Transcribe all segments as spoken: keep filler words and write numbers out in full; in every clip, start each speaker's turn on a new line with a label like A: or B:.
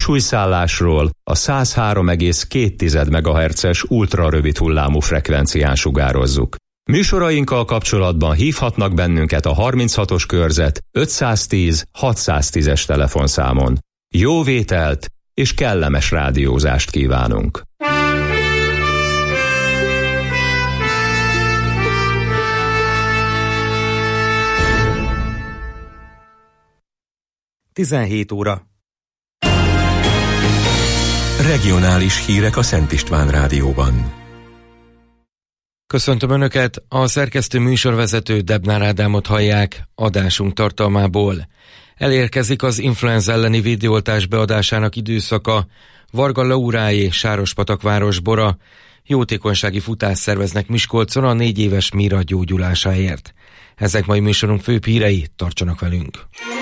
A: hangsúlyszállásról a száz három egész két megahertzes ultrarövid hullámú frekvencián sugározzuk. Műsorainkkal kapcsolatban hívhatnak bennünket a harminchatos körzet ötszáztíz hatszáztízes telefonszámon. Jó vételt és kellemes rádiózást kívánunk!
B: tizenhét óra.
C: Regionális hírek a Szent István Rádióban.
B: Köszöntöm Önöket, a szerkesztő műsorvezető Debnár Ádámot hallják adásunk tartalmából. Elérkezik az influenza elleni védőoltás beadásának időszaka. Varga Lauráé, Sárospatak Bora jótékonysági futást szerveznek Miskolcon a négy éves Mira gyógyulásáért. Ezek mai műsorunk főbb hírei, tartsanak velünk!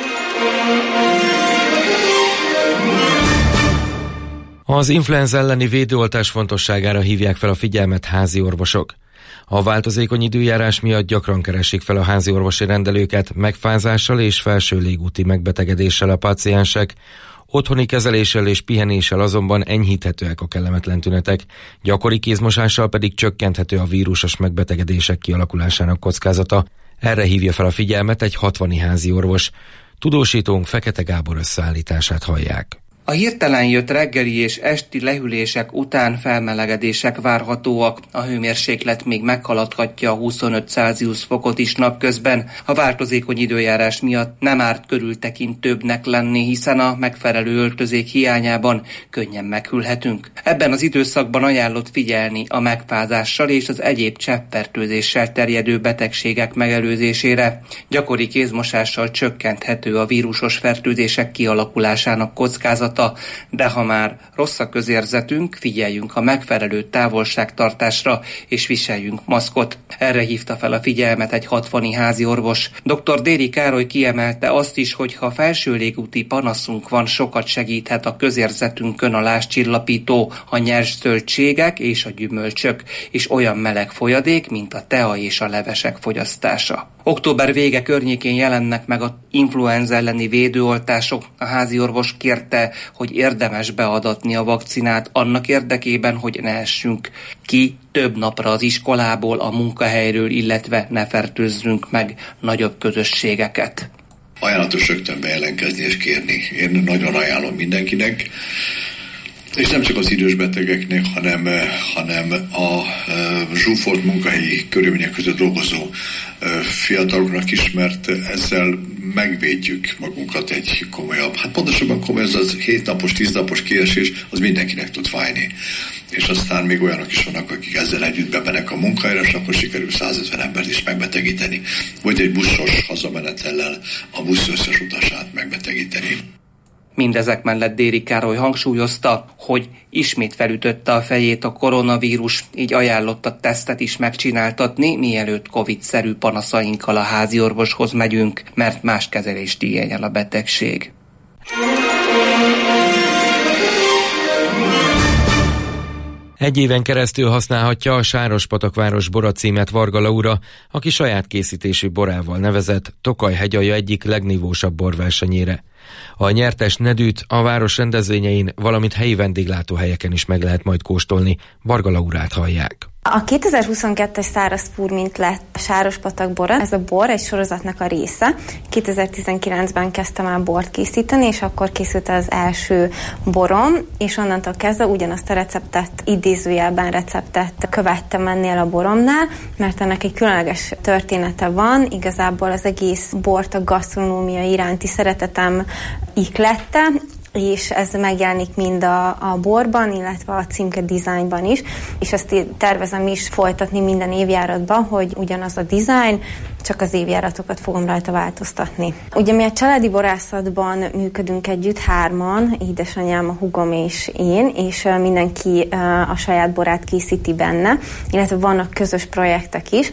B: Az influenza elleni védőoltás fontosságára hívják fel a figyelmet házi orvosok. A változékony időjárás miatt gyakran keresik fel a házi orvosi rendelőket megfázással és felső légúti megbetegedéssel a páciensek, otthoni kezeléssel és pihenéssel azonban enyhíthetőek a kellemetlen tünetek, gyakori kézmosással pedig csökkenthető a vírusos megbetegedések kialakulásának kockázata. Erre hívja fel a figyelmet egy hatvani házi orvos. Tudósítónk Fekete Gábor összeállítását hallják.
D: A hirtelen jött reggeli és esti lehűlések után felmelegedések várhatóak. A hőmérséklet még meghaladhatja a huszonöt Celsius fokot is napközben. A változékony időjárás miatt nem árt körültekintőbbnek lenni, hiszen a megfelelő öltözék hiányában könnyen meghűlhetünk. Ebben az időszakban ajánlott figyelni a megfázással és az egyéb cseppfertőzéssel terjedő betegségek megelőzésére. Gyakori kézmosással csökkenthető a vírusos fertőzések kialakulásának kockázata. De ha már rossz a közérzetünk, figyeljünk a megfelelő távolságtartásra és viseljünk maszkot. Erre hívta fel a figyelmet egy hatvani házi orvos. doktor Déri Károly kiemelte azt is, hogy ha felső légúti panaszunk van, sokat segíthet a közérzetünkön a lázcsillapító, a nyers zöldségek és a gyümölcsök, és olyan meleg folyadék, mint a tea és a levesek fogyasztása. Október vége környékén jelennek meg a influenza elleni védőoltások. A házi orvos kérte, hogy érdemes beadatni a vakcinát annak érdekében, hogy ne essünk ki több napra az iskolából, a munkahelyről, illetve ne fertőzzünk meg nagyobb közösségeket.
E: Ajánlatos rögtön bejelentkezni és kérni. Én nagyon ajánlom mindenkinek. És nem csak az idős betegeknek, hanem, hanem a zsúfolt munkahelyi körülmények között dolgozó fiataloknak is, mert ezzel megvédjük magunkat egy komolyabb, hát pontosabban komoly, az az hétnapos, tíznapos kiesés, az mindenkinek tud fájni. És aztán még olyanok is vannak, akik ezzel együtt bemenek a munkahelyre, és akkor sikerül százötven embert is megbetegíteni. Vagy egy buszos hazamenetellel a busz összes utasát megbetegíteni.
D: Mindezek mellett Déri Károly hangsúlyozta, hogy ismét felütötte a fejét a koronavírus, így ajánlott a tesztet is megcsináltatni, mielőtt Covid-szerű panaszainkkal a háziorvoshoz megyünk, mert más kezelést igényel a betegség.
B: Egy éven keresztül használhatja a Sárospatak Bora címet Varga Laura, aki saját készítésű borával nevezett Tokaj hegyalja egyik legnívósabb borversenyére. A nyertes nedűt a város rendezvényein, valamint helyi vendéglátóhelyeken is meg lehet majd kóstolni. Varga Laurát hallják.
F: A kétezer-huszonkettes száraz furmint lett a Sárospatak Bora. Ez a bor egy sorozatnak a része. kétezer-tizenkilencben kezdtem el bort készíteni, és akkor készült az első borom, és onnantól kezdve ugyanazt a receptet, idézőjelben receptet követtem ennél a boromnál, mert ennek egy különleges története van. Igazából az egész bort a gasztronómia iránti szeretetem ihlette, és ez megjelenik mind a, a borban, illetve a címke dizájnban is, és ezt tervezem is folytatni minden évjáratban, hogy ugyanaz a dizájn, csak az évjáratokat fogom rajta változtatni. Ugye mi a családi borászatban működünk együtt hárman, édesanyám, a húgom és én, és mindenki a saját borát készíti benne, illetve vannak közös projektek is,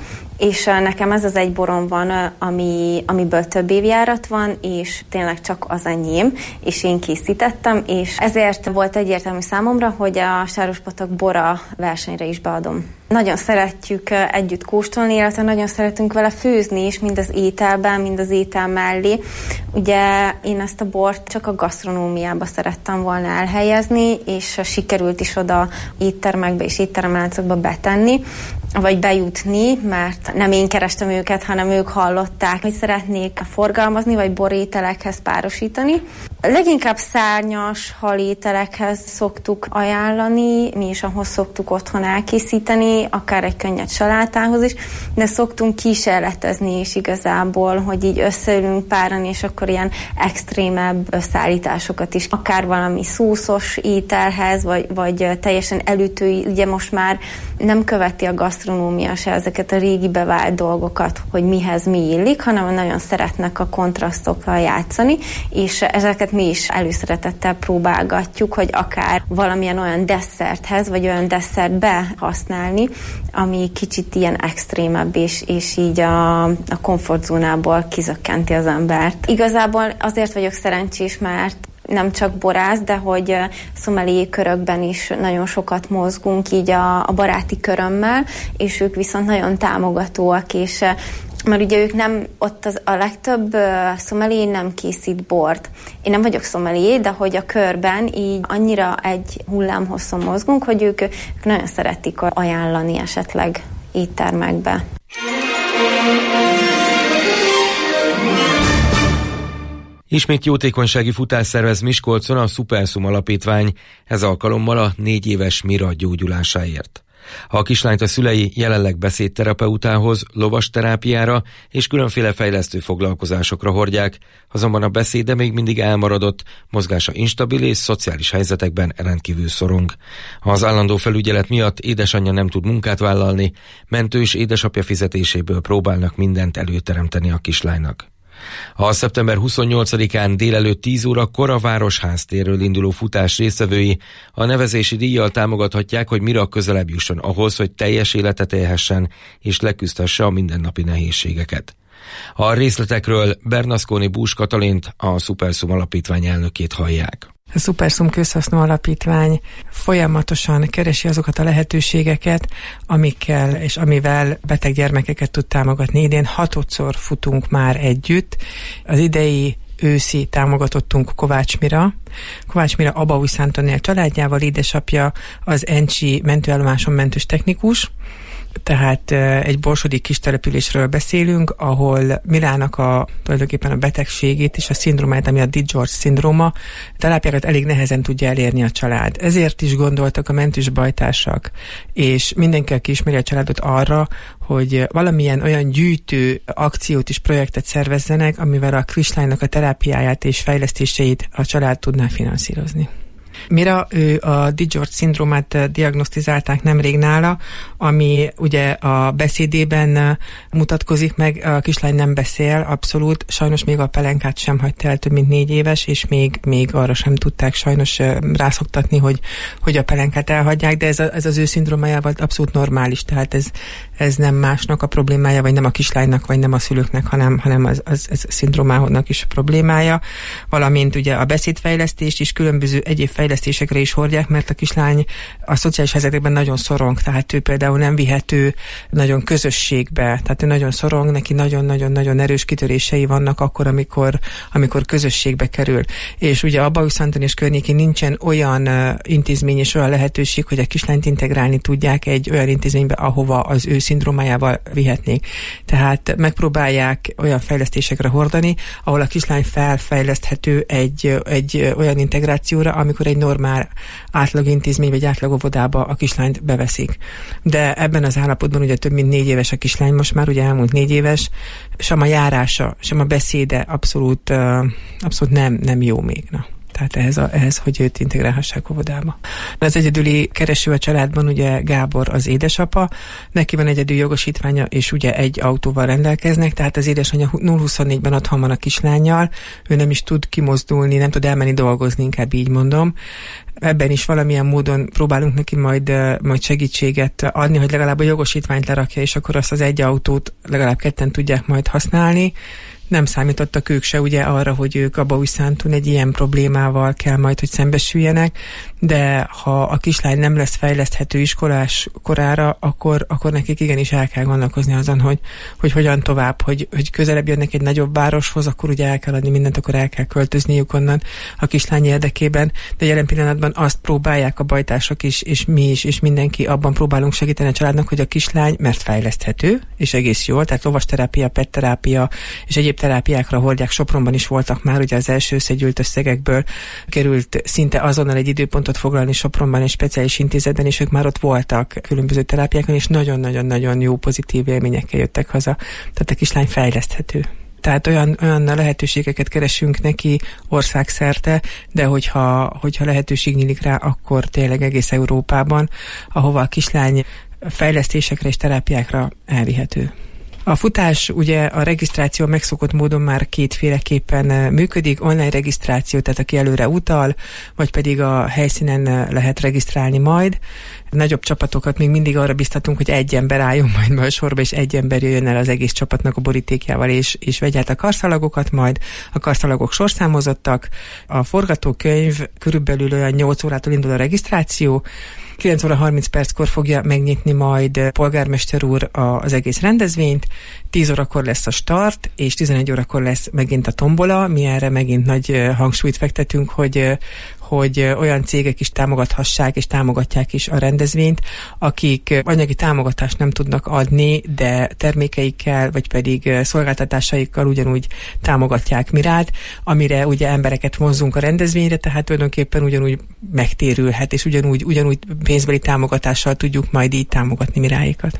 F: és nekem ez az egy borom van, ami, amiből több évjárat van, és tényleg csak az enyém, és én készítettem, és ezért volt egyértelmű számomra, hogy a Sárospatak bora versenyre is beadom. Nagyon szeretjük együtt kóstolni, illetve nagyon szeretünk vele főzni is, mind az ételben, mind az étel mellé. Ugye én ezt a bort csak a gasztronómiába szerettem volna elhelyezni, és sikerült is oda éttermekbe és étteremláncokba betenni, vagy bejutni, mert nem én kerestem őket, hanem ők hallották, hogy szeretnék forgalmazni, vagy borételekhez párosítani. Leginkább szárnyas halételekhez szoktuk ajánlani, mi is ahhoz szoktuk otthon elkészíteni, akár egy könnyed salátához is, de szoktunk kísérletezni is igazából, hogy így összeülünk páran, és akkor ilyen extrémebb összeállításokat is, akár valami szószos ételhez, vagy, vagy teljesen elütői, ugye most már nem követi a gasztronómia se ezeket a régi bevált dolgokat, hogy mihez mi illik, hanem nagyon szeretnek a kontrasztokkal játszani, és ezeket mi is előszeretettel próbálgatjuk, hogy akár valamilyen olyan desszerthez, vagy olyan desszertbe használni, ami kicsit ilyen extrémebb, és, és így a, a komfortzónából kizökkenti az embert. Igazából azért vagyok szerencsés, mert nem csak borász, de hogy szomelié körökben is nagyon sokat mozgunk így a, a baráti körömmel, és ők viszont nagyon támogatóak, és mert ugye ők nem, ott az, a legtöbb uh, szomelié nem készít bort. Én nem vagyok szomelié, de hogy a körben így annyira egy hullámhosszon mozgunk, hogy ők, ők nagyon szeretik ajánlani esetleg éttermekbe.
B: Ismét jótékonysági futás szervez Miskolcon a Supersum Alapítvány, ez alkalommal a négy éves Mira gyógyulásáért. A kislányt a szülei jelenleg beszédterapeutához, lovasterápiára és különféle fejlesztő foglalkozásokra hordják, azonban a beszéde még mindig elmaradott, mozgása instabil és szociális helyzetekben rendkívül szorong. Az állandó felügyelet miatt édesanyja nem tud munkát vállalni, mentős édesapja fizetéséből próbálnak mindent előteremteni a kislánynak. A szeptember huszonnyolcadikán délelőtt tíz órakor a Városház térről induló futás résztvevői a nevezési díjjal támogathatják, hogy Mira közelebb jusson ahhoz, hogy teljes életet élhessen és leküzdhesse a mindennapi nehézségeket. A részletekről Bernasconi Bús Katalint, a Supersum Alapítvány elnökét hallják.
G: A Supersum Közhasznú Alapítvány folyamatosan keresi azokat a lehetőségeket, amikkel és amivel beteg gyermekeket tud támogatni. Idén hatodszor futunk már együtt. Az idei őszi támogatottunk Kovács Mira. Kovács Mira Abaúj Antonél családjával, édesapja az Encsi mentőállomáson mentős technikus. Tehát egy borsodi kis településről beszélünk, ahol Mirának a tulajdonképpen a betegségét és a szindrómát, ami a DiGeorge szindróma, terápiákat elég nehezen tudja elérni a család. Ezért is gondoltak a mentős bajtársak, és mindenki, aki ismeri a családot arra, hogy valamilyen olyan gyűjtő akciót és projektet szervezzenek, amivel a kislánynak a terápiáját és fejlesztéseit a család tudná finanszírozni. Mira, ő a DiGeorge szindrómát diagnosztizálták nemrég nála, ami ugye a beszédében mutatkozik meg, a kislány nem beszél, abszolút, sajnos még a pelenkát sem hagyta el, több mint négy éves, és még, még arra sem tudták sajnos rászoktatni, hogy, hogy a pelenkát elhagyják, de ez, a, ez az ő szindrómájával abszolút normális, tehát ez, ez nem másnak a problémája, vagy nem a kislánynak, vagy nem a szülőknek, hanem, hanem az, az, az szindrómának is a problémája, valamint ugye a beszédfejlesztést is különböző egyéb fejlesztésekre is hordják, mert a kislány a szociális helyzetekben nagyon szorong, tehát ő például nem vihető nagyon közösségbe, tehát ő nagyon szorong, neki nagyon-nagyon-nagyon erős kitörései vannak akkor, amikor, amikor közösségbe kerül. És ugye a Abaúj Anton és környékén nincsen olyan uh, intézmény és olyan lehetőség, hogy a kislányt integrálni tudják egy olyan intézménybe, ahova az ő szindrómájával vihetnék. Tehát megpróbálják olyan fejlesztésekre hordani, ahol a kislány felfejleszthető egy, egy olyan integrációra, amikor egy normál átlagintézmény vagy átlagovodába a kislányt beveszik. De ebben az állapotban ugye több mint négy éves a kislány, most már ugye elmúlt négy éves, sem a járása, sem a beszéde abszolút, abszolút nem, nem jó még. Na. Tehát ehhez, a, ehhez hogy őt integrálhassák óvodába. Az egyedüli kereső a családban ugye Gábor az édesapa, neki van egyedül jogosítványa, és ugye egy autóval rendelkeznek, tehát az édesanyja nulla huszonnégyben otthon van a kislánnyal, ő nem is tud kimozdulni, nem tud elmenni dolgozni, inkább így mondom. Ebben is valamilyen módon próbálunk neki majd, majd segítséget adni, hogy legalább a jogosítványt lerakja, és akkor azt az egy autót legalább ketten tudják majd használni. Nem számítottak ők se ugye arra, hogy ők Abaújszántún egy ilyen problémával kell majd, hogy szembesüljenek, de ha a kislány nem lesz fejleszthető iskolás korára, akkor, akkor nekik igenis el kell gondolkozni azon, hogy, hogy hogyan tovább, hogy, hogy közelebb jönnek egy nagyobb városhoz, akkor ugye el kell adni mindent, akkor el kell költözniük onnan a kislány érdekében, de jelen pillanatban azt próbálják a bajtársak is, és mi is, és mindenki abban próbálunk segíteni a családnak, hogy a kislány, mert fejleszthető, és egész jól, tehát lovasterápia, petterápia, és egyéb terápiákra hordják, Sopronban is voltak már, ugye az első összegyűlt összegekből került szinte azonnal egy időpontot foglalni Sopronban egy speciális intézetben, és ők már ott voltak különböző terápiákon, és nagyon-nagyon-nagyon jó pozitív élményekkel jöttek haza. Tehát a kislány fejleszthető. Tehát olyan, olyan lehetőségeket keresünk neki országszerte, de hogyha, hogyha lehetőség nyílik rá, akkor tényleg egész Európában, ahova a kislány fejlesztésekre és terápiákra elvihető. A futás, ugye a regisztráció megszokott módon már kétféleképpen működik, online regisztráció, tehát aki előre utal, vagy pedig a helyszínen lehet regisztrálni majd. Nagyobb csapatokat még mindig arra biztatunk, hogy egy ember álljon majd be a sorba, és egy ember jöjjön el az egész csapatnak a borítékjával, és, és vegye át a karszalagokat majd. A karszalagok sorszámozottak, a forgatókönyv körülbelül olyan nyolc órától indul a regisztráció, kilenc óra harminc perckor fogja megnyitni majd polgármester úr az egész rendezvényt, tíz órakor lesz a start, és tizenegy órakor lesz megint a tombola, mi erre megint nagy hangsúlyt fektetünk, hogy, hogy olyan cégek is támogathassák, és támogatják is a rendezvényt, akik anyagi támogatást nem tudnak adni, de termékeikkel, vagy pedig szolgáltatásaikkal ugyanúgy támogatják Mirát, amire ugye embereket vonzunk a rendezvényre, tehát tulajdonképpen ugyanúgy megtérülhet, és ugyanúgy, ugyanúgy pénzbeli támogatással tudjuk majd így támogatni Miráikat.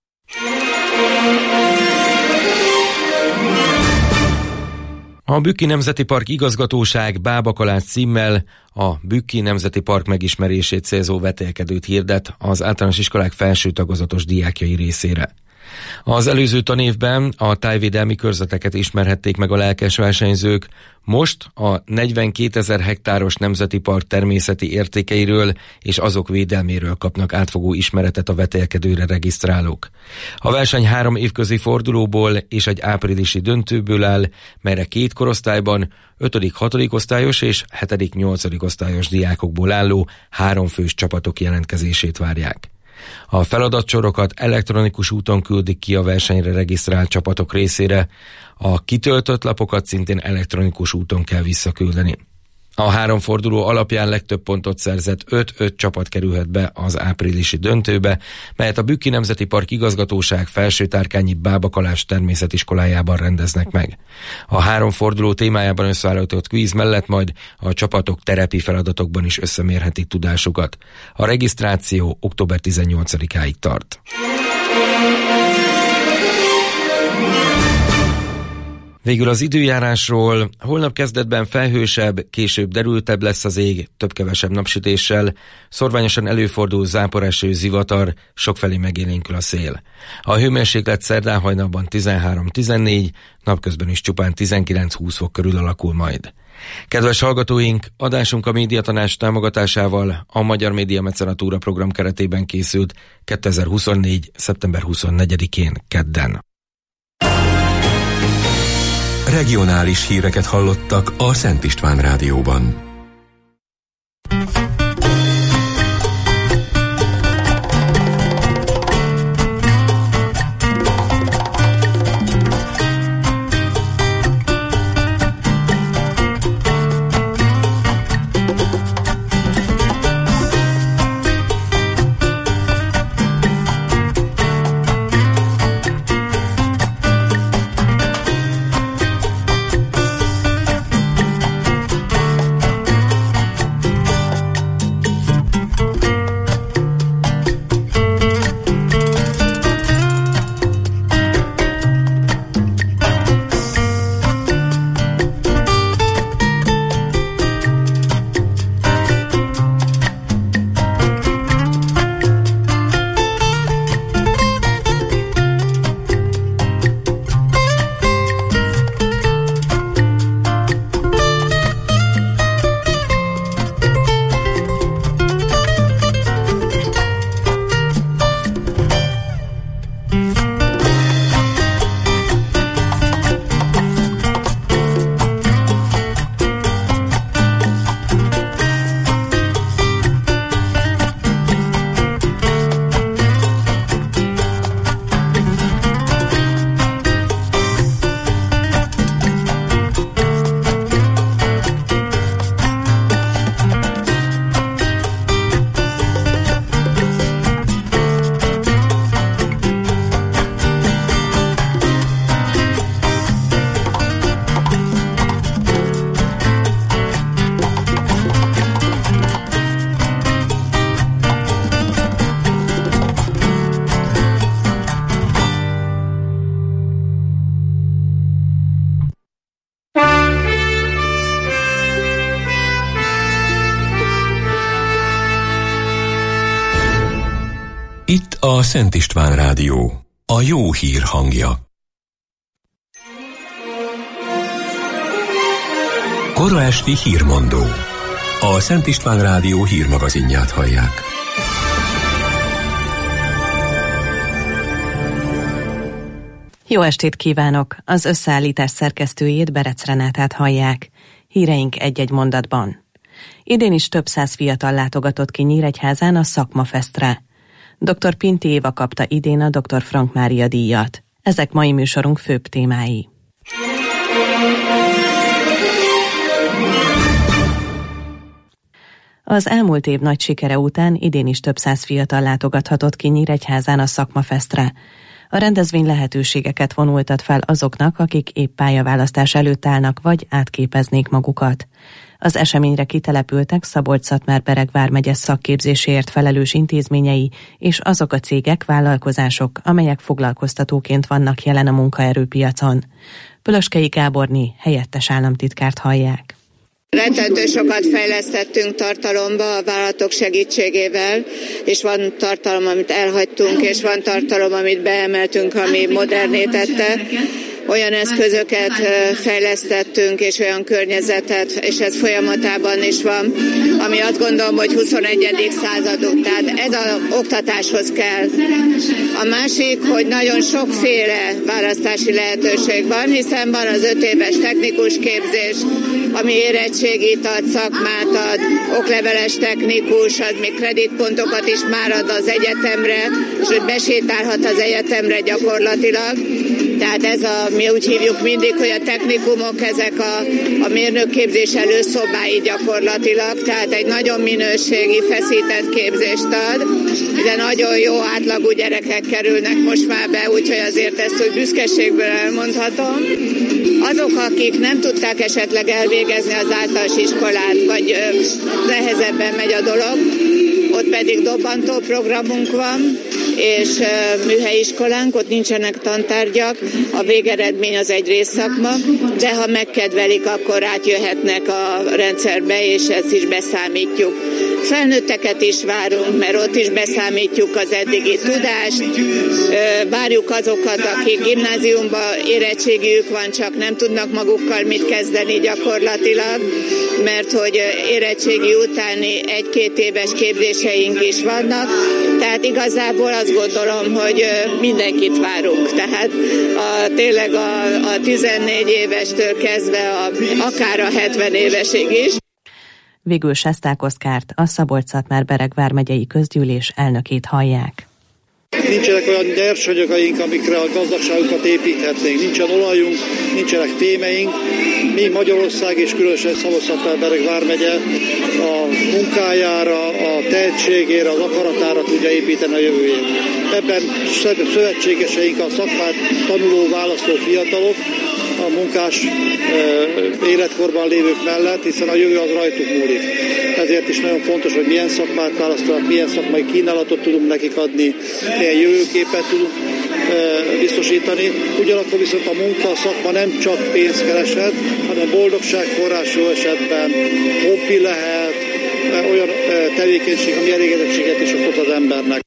B: A Bükki Nemzeti Park igazgatóság bábakalász címmel a Bükki Nemzeti Park megismerését célzó vetélkedőt hirdet az általános iskolák felső tagozatos diákjai részére. Az előző tanévben a tájvédelmi körzeteket ismerhették meg a lelkes versenyzők, most a negyvenkétezer hektáros nemzeti park természeti értékeiről és azok védelméről kapnak átfogó ismeretet a vetélkedőre regisztrálók. A verseny három évközi fordulóból és egy áprilisi döntőből áll, melyre két korosztályban ötödik-hatodik osztályos és hetedik-nyolcadik osztályos diákokból álló háromfős csapatok jelentkezését várják. A feladatsorokat elektronikus úton küldik ki a versenyre regisztrált csapatok részére, a kitöltött lapokat szintén elektronikus úton kell visszaküldeni. A három forduló alapján legtöbb pontot szerzett öt-öt csapat kerülhet be az áprilisi döntőbe, melyet a Bükki Nemzeti Park igazgatóság Felsőtárkányi Bábakalás természetiskolájában rendeznek meg. A három forduló témájában összeállított kvíz mellett majd a csapatok terepi feladatokban is összemérhetik tudásukat. A regisztráció október tizennyolcadikáig tart. Végül az időjárásról. Holnap kezdetben felhősebb, később derültebb lesz az ég, több-kevesebb napsütéssel, szorványosan előfordul záporeső, zivatar, sokfelé megélénkül a szél. A hőmérséklet szerdán hajnalban tizenhárom-tizennégy, napközben is csupán tizenkilenc-húsz fok körül alakul majd. Kedves hallgatóink, adásunk a Médiatanács támogatásával a Magyar Média Mecenatúra program keretében készült kétezer-huszonnégy. szeptember huszonnegyedikén kedden.
C: Regionális híreket hallottak a Szent István Rádióban. Itt a Szent István Rádió, a jó hír hangja. Kora esti hírmondó. A Szent István Rádió hírmagazinját hallják.
H: Jó estét kívánok! Az összeállítás szerkesztőjét, Berec Renátát hallják. Híreink egy-egy mondatban. Idén is több száz fiatal látogatott ki Nyíregyházán a Szakmafestre. doktor Pinti Éva kapta idén a doktor Frank Mária díjat. Ezek mai műsorunk főbb témái. Az elmúlt év nagy sikere után idén is több száz fiatal látogathatott ki Nyíregyházán a Szakmafestre. A rendezvény lehetőségeket vonultat fel azoknak, akik épp pályaválasztás előtt állnak, vagy átképeznék magukat. Az eseményre kitelepültek Szabolcs-Szatmár-Bereg vármegye szakképzéséért felelős intézményei és azok a cégek, vállalkozások, amelyek foglalkoztatóként vannak jelen a munkaerőpiacon. Pölöskei Gáborné helyettes államtitkárt hallják.
I: Rettentő sokat fejlesztettünk tartalomba a vállalatok segítségével, és van tartalom, amit elhagytunk, és van tartalom, amit beemeltünk, ami moderné tette. Olyan eszközöket fejlesztettünk, és olyan környezetet, és ez folyamatában is van, ami azt gondolom, hogy huszonegyedik századunk, tehát ez az oktatáshoz kell. A másik, hogy nagyon sokféle választási lehetőség van, hiszen van az öt éves technikus képzés, ami érettségit ad, szakmát ad, okleveles technikus, az még kreditpontokat is már ad az egyetemre, és hogy besétálhat az egyetemre gyakorlatilag. Tehát ez a, mi úgy hívjuk mindig, hogy a technikumok, ezek a, a mérnökképzés előszobái gyakorlatilag, tehát egy nagyon minőségi, feszített képzést ad, de nagyon jó átlagú gyerekek kerülnek most már be, úgyhogy azért ezt úgy büszkeségből elmondhatom. Azok, akik nem tudták esetleg elvégezni az általános iskolát, vagy ö, nehezebben megy a dolog, ott pedig dobbantó programunk van, és uh, műhelyiskolánk, ott nincsenek tantárgyak, a végeredmény az egy részszakma, de ha megkedvelik, akkor átjöhetnek a rendszerbe, és ezt is beszámítjuk. Felnőtteket is várunk, mert ott is beszámítjuk az eddigi tudást, uh, várjuk azokat, akik gimnáziumban érettségiük van, csak nem tudnak magukkal mit kezdeni gyakorlatilag, mert hogy érettségi utáni egy-két éves képzéseink is vannak, tehát igazából azt gondolom, hogy mindenkit várunk, tehát a, tényleg a, a tizennégy évestől kezdve a, akár a hetven évesig is.
H: Végül Sesták Oszkárt, a Szabolcs-Szatmár-Bereg vármegyei közgyűlés elnökét hallják.
J: Nincsenek olyan nyersanyagaink, amikre a gazdaságunkat építhetnénk. Nincsen olajunk, nincsenek fémeink. Mi Magyarország és különösen Szabolcs-Szatmár-Bereg vármegye a munkájára, a tehetségére, az akaratára tudja építeni a jövőjét. Ebben szövetségeseink a szakmát tanuló, választó fiatalok, a munkás e, életkorban lévők mellett, hiszen a jövő az rajtuk múlik. Ezért is nagyon fontos, hogy milyen szakmát választanak, milyen szakmai kínálatot tudunk nekik adni, milyen jövőképet tudunk e, biztosítani. Ugyanakkor viszont a munka, a szakma nem csak pénzkereset, hanem boldogságforrás jó esetben, hobbi lehet, e, olyan e, tevékenység, ami elégedettséget is okoz az embernek.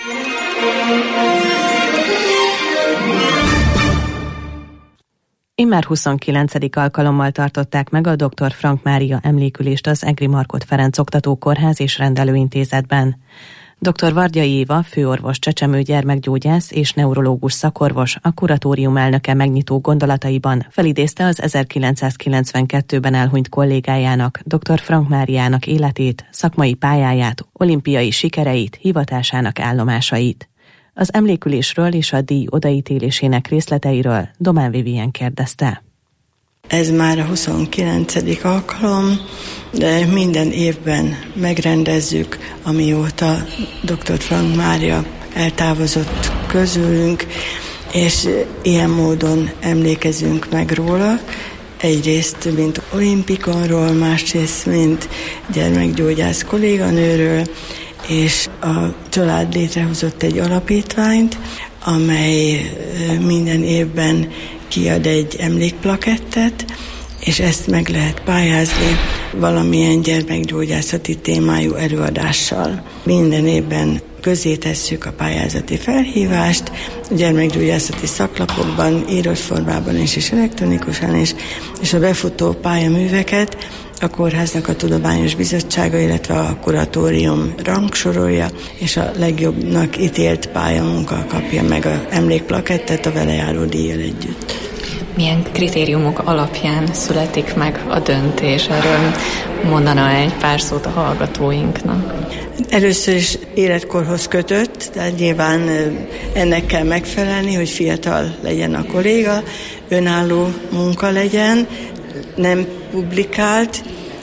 H: Immár huszonkilencedik alkalommal tartották meg a doktor Frank Mária emlékülést az Egri Markhot Ferenc Oktatókórház és Rendelőintézetben. doktor Vardjai Éva, főorvos, csecsemő gyermekgyógyász és neurológus szakorvos, a kuratórium elnöke megnyitó gondolataiban felidézte az ezerkilencszázkilencvenkettőben elhunyt kollégájának, doktor Frank Máriának életét, szakmai pályáját, olimpiai sikereit, hivatásának állomásait. Az emlékülésről és a díj odaítélésének részleteiről Domán Vivien kérdezte.
K: Ez már a huszonkilencedik alkalom, de minden évben megrendezzük, amióta doktor Frank Mária eltávozott közülünk, és ilyen módon emlékezünk meg róla. Egyrészt, mint olimpikonról, másrészt, mint gyermekgyógyász kolléganőről, és a család létrehozott egy alapítványt, amely minden évben kiad egy emlékplakettet, és ezt meg lehet pályázni valamilyen gyermekgyógyászati témájú előadással. Minden évben közé tesszük a pályázati felhívást, a gyermekgyógyászati szaklapokban, írott formában is, és elektronikusan is, és a befutó pályaműveket a kórháznak a tudományos bizottsága, illetve a kuratórium rangsorolja, és a legjobbnak ítélt pályamunka kapja meg az emlékplakettet a vele járó díjjal együtt.
L: Milyen kritériumok alapján születik meg a döntés? Erről mondana egy pár szót a hallgatóinknak.
K: Először is életkorhoz kötött, tehát nyilván ennek kell megfelelni, hogy fiatal legyen a kolléga, önálló munka legyen, nem publikált,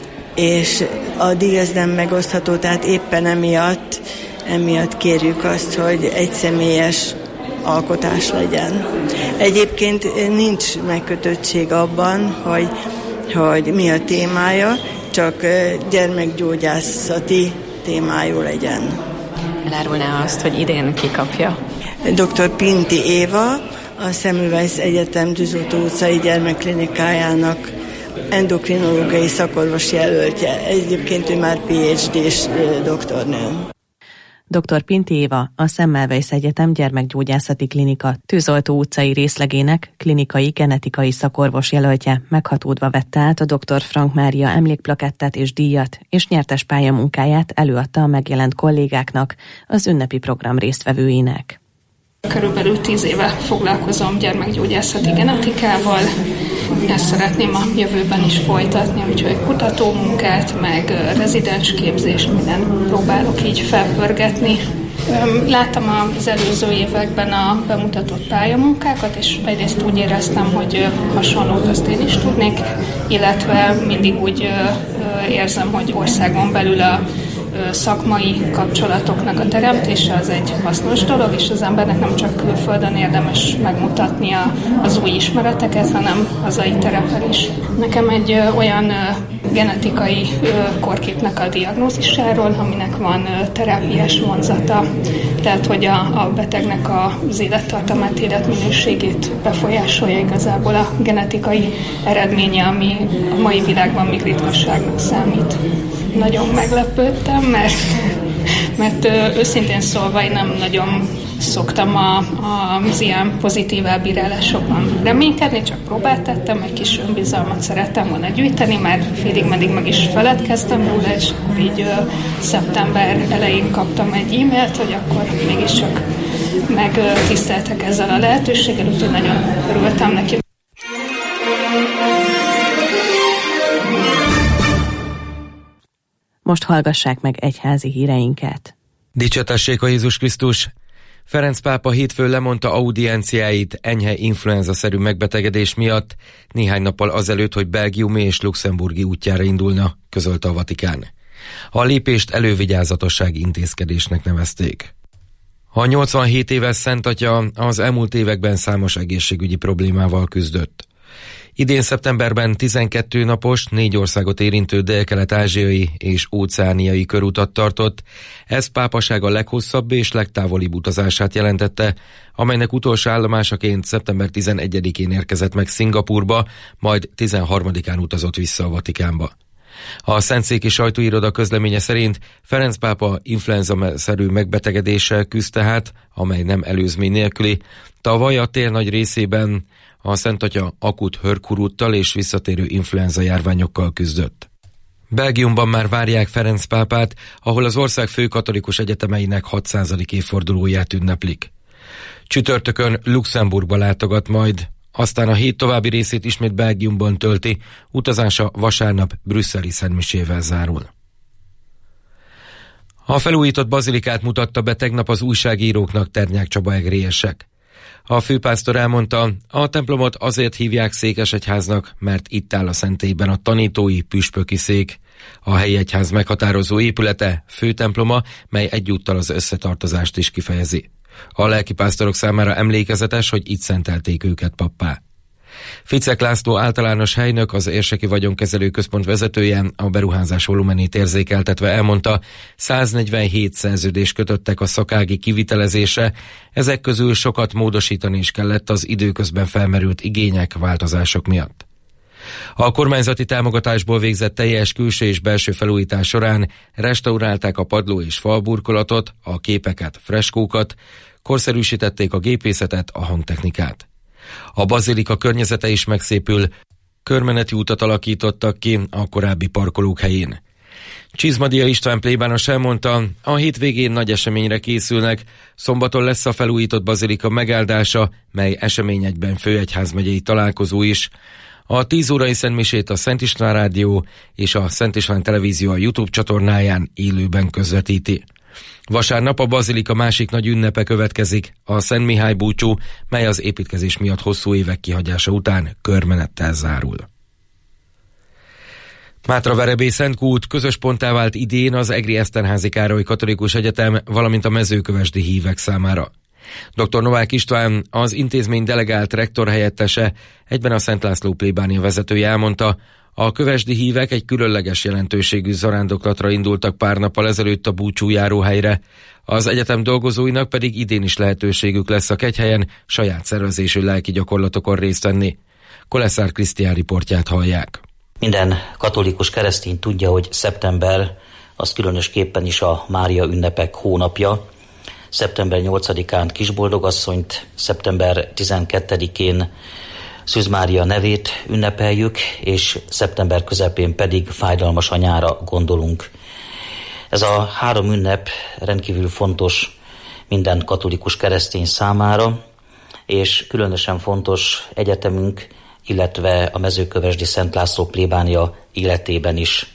K: és a díj az nem megosztható, tehát éppen emiatt, emiatt kérjük azt, hogy egyszemélyes alkotás legyen. Egyébként nincs megkötöttség abban, hogy, hogy mi a témája, csak gyermekgyógyászati témájú legyen.
L: Elárulná azt, hogy idén ki kapja?
K: doktor Pinti Éva, a Semmelweis Egyetem Tűzoltó utcai gyermekklinikájának endokrinológiai szakorvos jelöltje. Egyébként ő már pé há dés doktornő.
H: doktor Pinti Éva a Semmelweis Egyetem Gyermekgyógyászati Klinika Tűzoltó utcai részlegének klinikai genetikai szakorvos jelöltje meghatódva vette át a doktor Frank Mária emlékplakettet és díjat, és nyertes pályamunkáját előadta a megjelent kollégáknak, az ünnepi program résztvevőinek.
M: Körülbelül tíz éve foglalkozom gyermekgyógyászati genetikával, ezt szeretném a jövőben is folytatni, úgyhogy kutatómunkát, meg rezidens képzést, minden próbálok így felpörgetni. Láttam az előző években a bemutatott pályamunkákat, és egyrészt úgy éreztem, hogy hasonlót azt én is tudnék, illetve mindig úgy érzem, hogy országon belül a szakmai kapcsolatoknak a teremtése az egy hasznos dolog, és az embernek nem csak külföldön érdemes megmutatnia az új ismereteket, hanem hazai terepen is. Nekem egy olyan genetikai kórképnek a diagnózisáról, aminek van terápiás vonzata, tehát hogy a, a betegnek az élettartamát, életminőségét befolyásolja igazából a genetikai eredménye, ami a mai világban még ritkaságnak számít. Nagyon meglepődtem, mert, mert őszintén szólva én nem nagyon szoktam a, a, az ilyen pozitív elbírálásokban reménykedni, csak próbát tettem, egy kis önbizalmat szerettem volna gyűjteni, már félig-meddig meg is feledkeztem róla, és akkor így ö, szeptember elején kaptam egy e-mailt, hogy akkor mégiscsak megtiszteltek ezzel a lehetőséggel, úgyhogy nagyon örültem neki.
H: Most hallgassák meg egyházi híreinket.
B: Dicsőtessék a Jézus Krisztus! Ferenc pápa hétfőn lemondta audienciáit enyhe influenza-szerű megbetegedés miatt, néhány nappal azelőtt, hogy belgiumi és luxemburgi útjára indulna, közölte a Vatikán. A lépést elővigyázatossági intézkedésnek nevezték. A nyolcvanhét éves Szent Atya az elmúlt években számos egészségügyi problémával küzdött. Idén szeptemberben tizenkét napos, négy országot érintő délkelet-ázsiai és óceániai körutat tartott. Ez pápasága leghosszabb és legtávolibb utazását jelentette, amelynek utolsó állomásaként szeptember tizenegyedikén érkezett meg Szingapúrba, majd tizenharmadikán utazott vissza a Vatikánba. A Szentszéki sajtóiroda közleménye szerint Ferenc pápa influenza-szerű megbetegedéssel küzd tehát, amely nem előzmény nélküli. Tavaly a tél nagy részében a Szent Atya akut hörkuruttal és visszatérő influenza járványokkal küzdött. Belgiumban már várják Ferenc pápát, ahol az ország fő katolikus egyetemeinek hatszázadik évfordulóját ünneplik. Csütörtökön Luxemburgba látogat majd, aztán a hét további részét ismét Belgiumban tölti, utazása vasárnap brüsszeli szentmisével zárul. A felújított bazilikát mutatta be tegnap az újságíróknak Ternyák Csaba egrélyesek. A főpásztor elmondta, a templomot azért hívják székesegyháznak, mert itt áll a szentélyben a tanítói püspöki szék. A helyi egyház meghatározó épülete, főtemploma, mely egyúttal az összetartozást is kifejezi. A lelkipásztorok számára emlékezetes, hogy itt szentelték őket pappá. Ficek László általános helynök, az Érseki Vagyonkezelő Központ vezetője a beruházás volumenét érzékeltetve elmondta, száznegyvenhét szerződést kötöttek a szakági kivitelezésre, ezek közül sokat módosítani is kellett az időközben felmerült igények, változások miatt. A kormányzati támogatásból végzett teljes külső és belső felújítás során restaurálták a padló és falburkolatot, a képeket, freskókat, korszerűsítették a gépészetet, a hangtechnikát. A bazilika környezete is megszépül, körmeneti útat alakítottak ki a korábbi parkolók helyén. Csizmadia István plébános elmondta, a hétvégén nagy eseményre készülnek, szombaton lesz a felújított bazilika megáldása, mely esemény egyben főegyházmegyei találkozó is. A tíz órai szentmisét a Szent István Rádió és a Szent István Televízió a YouTube csatornáján élőben közvetíti. Vasárnap a bazilika másik nagy ünnepe következik, a Szent Mihály búcsú, mely az építkezés miatt hosszú évek kihagyása után körmenettel zárul. Mátraverebély Szentkút közös ponttá vált idén az Egri Eszterházy Károly Katolikus Egyetem, valamint a mezőkövesdi hívek számára. doktor Novák István, az intézmény delegált rektor helyettese, egyben a Szent László plébánia vezetője elmondta, a kövesdi hívek egy különleges jelentőségű zarándoklatra indultak pár nappal ezelőtt a búcsújáróhelyre. Az egyetem dolgozóinak pedig idén is lehetőségük lesz a kegyhelyen saját szervezésű lelki gyakorlatokon részt venni. Koleszár Krisztián riportját hallják.
N: Minden katolikus keresztény tudja, hogy szeptember az különösképpen is a Mária ünnepek hónapja. szeptember nyolcadikán Kisboldogasszonyt, szeptember tizenkettedikén Szűz Mária nevét ünnepeljük, és szeptember közepén pedig Fájdalmas Anyára gondolunk. Ez a három ünnep rendkívül fontos minden katolikus keresztény számára, és különösen fontos egyetemünk, illetve a mezőkövesdi Szent László plébánia életében is.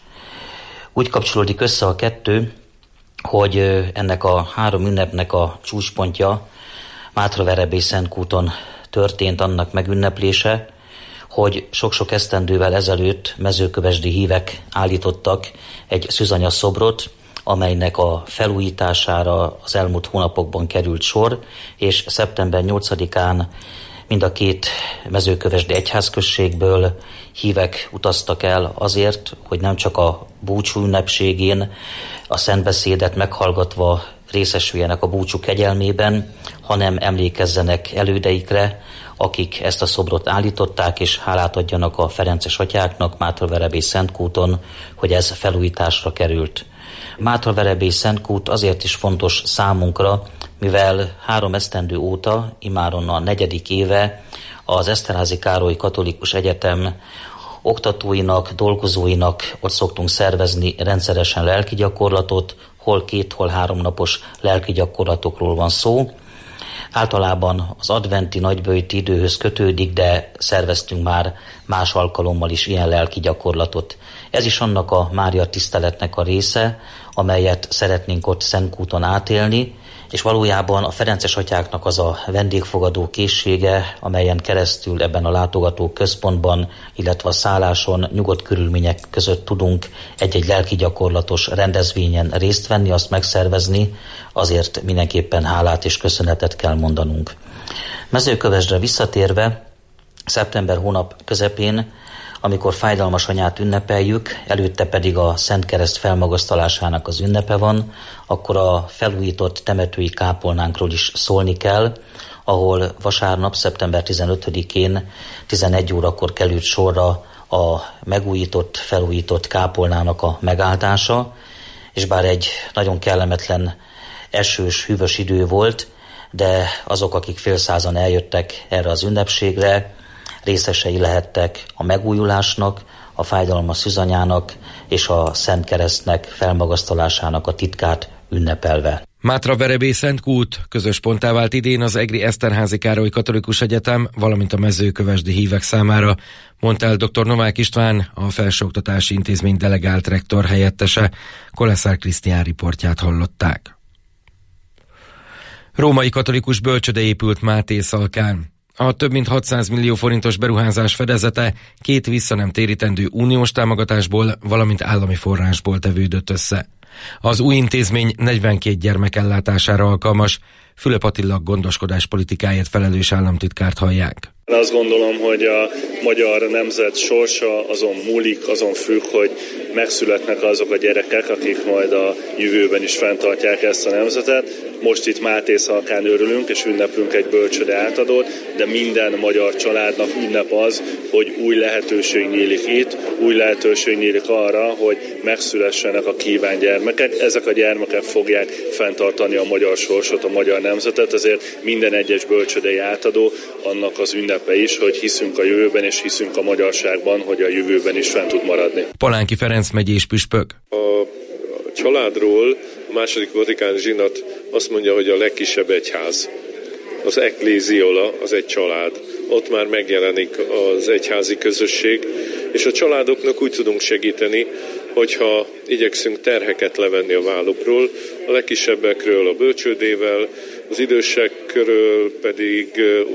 N: Úgy kapcsolódik össze a kettő, hogy ennek a három ünnepnek a csúcspontja Mátraverebély Szentkúton történt, annak megünneplése, hogy sok-sok esztendővel ezelőtt mezőkövesdi hívek állítottak egy szűzanya szobrot, amelynek a felújítására az elmúlt hónapokban került sor, és szeptember nyolcadikán mind a két mezőkövesdi egyházközségből hívek utaztak el azért, hogy nem csak a búcsú ünnepségén a szentbeszédet meghallgatva részesüljenek a búcsú kegyelmében, hanem emlékezzenek elődeikre, akik ezt a szobrot állították, és hálát adjanak a ferences atyáknak Mátraverebély Szentkúton, hogy ez felújításra került. Mátraverebély Szentkút azért is fontos számunkra, mivel három esztendő óta, imáron a negyedik éve az Eszterházy Károly Katolikus Egyetem oktatóinak, dolgozóinak ott szoktunk szervezni rendszeresen lelki gyakorlatot, hol két, hol három napos lelki gyakorlatokról van szó. Általában az adventi nagyböjti időhöz kötődik, de szerveztünk már más alkalommal is ilyen lelki gyakorlatot. Ez is annak a Mária tiszteletnek a része, amelyet szeretnénk ott Szentkúton átélni, és valójában a ferences atyáknak az a vendégfogadó készsége, amelyen keresztül ebben a látogató központban, illetve a szálláson nyugodt körülmények között tudunk egy-egy lelki gyakorlatos rendezvényen részt venni, azt megszervezni, azért mindenképpen hálát és köszönetet kell mondanunk. Mezőkövesdre visszatérve, szeptember hónap közepén, amikor Fájdalmas Anyát ünnepeljük, előtte pedig a Szent Kereszt felmagasztalásának az ünnepe van, akkor a felújított temetői kápolnánkról is szólni kell, ahol vasárnap, szeptember tizenötödikén tizenegy órakor került sorra a megújított, felújított kápolnának a megáltása, és bár egy nagyon kellemetlen esős, hűvös idő volt, de azok, akik félszázan eljöttek erre az ünnepségre, részesei lehettek a megújulásnak, a Fájdalmas Szűzanyának és a Szent Keresztnek felmagasztalásának a titkát ünnepelve.
B: Mátraverebély Szentkút közös ponttá vált idén az Egri Eszterházy Károly Katolikus Egyetem, valamint a mezőkövesdi hívek számára, mondta el doktor Novák István, a Felsőoktatási Intézmény delegált rektor helyettese. Koleszár Krisztián riportját hallották. Római katolikus bölcsöde épült Mátészalkán. A több mint hatszáz millió forintos beruházás fedezete két vissza nem térítendő uniós támogatásból, valamint állami forrásból tevődött össze. Az új intézmény negyvenkét gyermek ellátására alkalmas. Fülöp Attila gondoskodás politikáért felelős államtitkárt hallják.
O: Azt gondolom, hogy a magyar nemzet sorsa azon múlik, azon függ, hogy megszületnek azok a gyerekek, akik majd a jövőben is fenntartják ezt a nemzetet. Most itt Mátészalkán örülünk és ünneplünk egy bölcsőde átadót, de minden magyar családnak ünnep az, hogy új lehetőség nyílik itt, új lehetőség nyílik arra, hogy megszülessenek a kívánt gyermekek. Ezek a gyermekek fogják fenntartani a magyar sorsot, a magyar nemzetet, ezért minden egyes bölcsődei átadó annak az ünnepe is, hogy hiszünk a jövőben és hiszünk a magyarságban, hogy a jövőben is fent tud maradni.
B: Palánki Ferenc megyés püspök.
P: A családról a második vatikáni zsinat azt mondja, hogy a legkisebb egyház, az ekléziola, az egy család. Ott már megjelenik az egyházi közösség, és a családoknak úgy tudunk segíteni, hogyha igyekszünk terheket levenni a vállukról, a legkisebbekről a bölcsődével, az idősekről pedig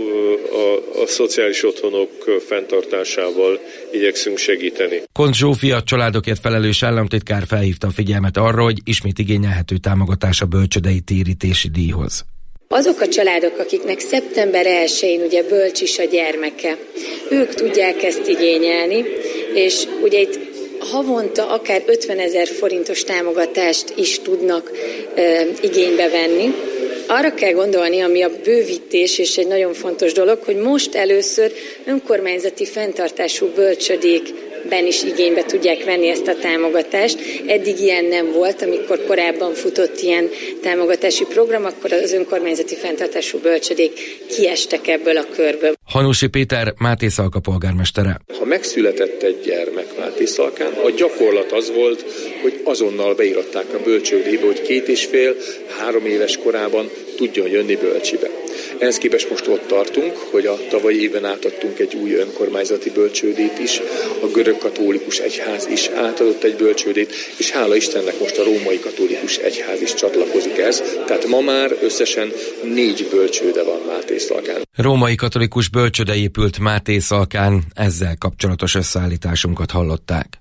P: a, a, a szociális otthonok fenntartásával igyekszünk segíteni.
B: Kont Zsófia családokért felelős államtitkár felhívta a figyelmet arra, hogy ismét igényelhető támogatás a bölcsődei térítési díjhoz.
Q: Azok a családok, akiknek szeptember elsején ugye bölcsis a gyermeke, ők tudják ezt igényelni, és ugye itt havonta akár ötvenezer forintos támogatást is tudnak e, igénybe venni. Arra kell gondolni, ami a bővítés, és egy nagyon fontos dolog, hogy most először önkormányzati fenntartású bölcsödékben is igénybe tudják venni ezt a támogatást. Eddig ilyen nem volt, amikor korábban futott ilyen támogatási program, akkor az önkormányzati fenntartású bölcsödék kiestek ebből a körből.
B: Hanusi Péter, Mátészalka polgármestere.
R: Ha megszületett egy gyermek Mátészalkán, a gyakorlat az volt, hogy azonnal beiratták a bölcsődébe, hogy két és fél, három éves korában tudjon jönni bölcsibe. Ehhez képest most ott tartunk, hogy a tavalyi éven átadtunk egy új önkormányzati bölcsődét is, a görög katolikus egyház is átadott egy bölcsődét, és hála Istennek most a római katolikus egyház is csatlakozik ehhez, tehát ma már összesen négy bölcsőde van Mátészalkán.
B: Római katolikus bölcsőde épült Mátészalkán, ezzel kapcsolatos összeállításunkat hallották.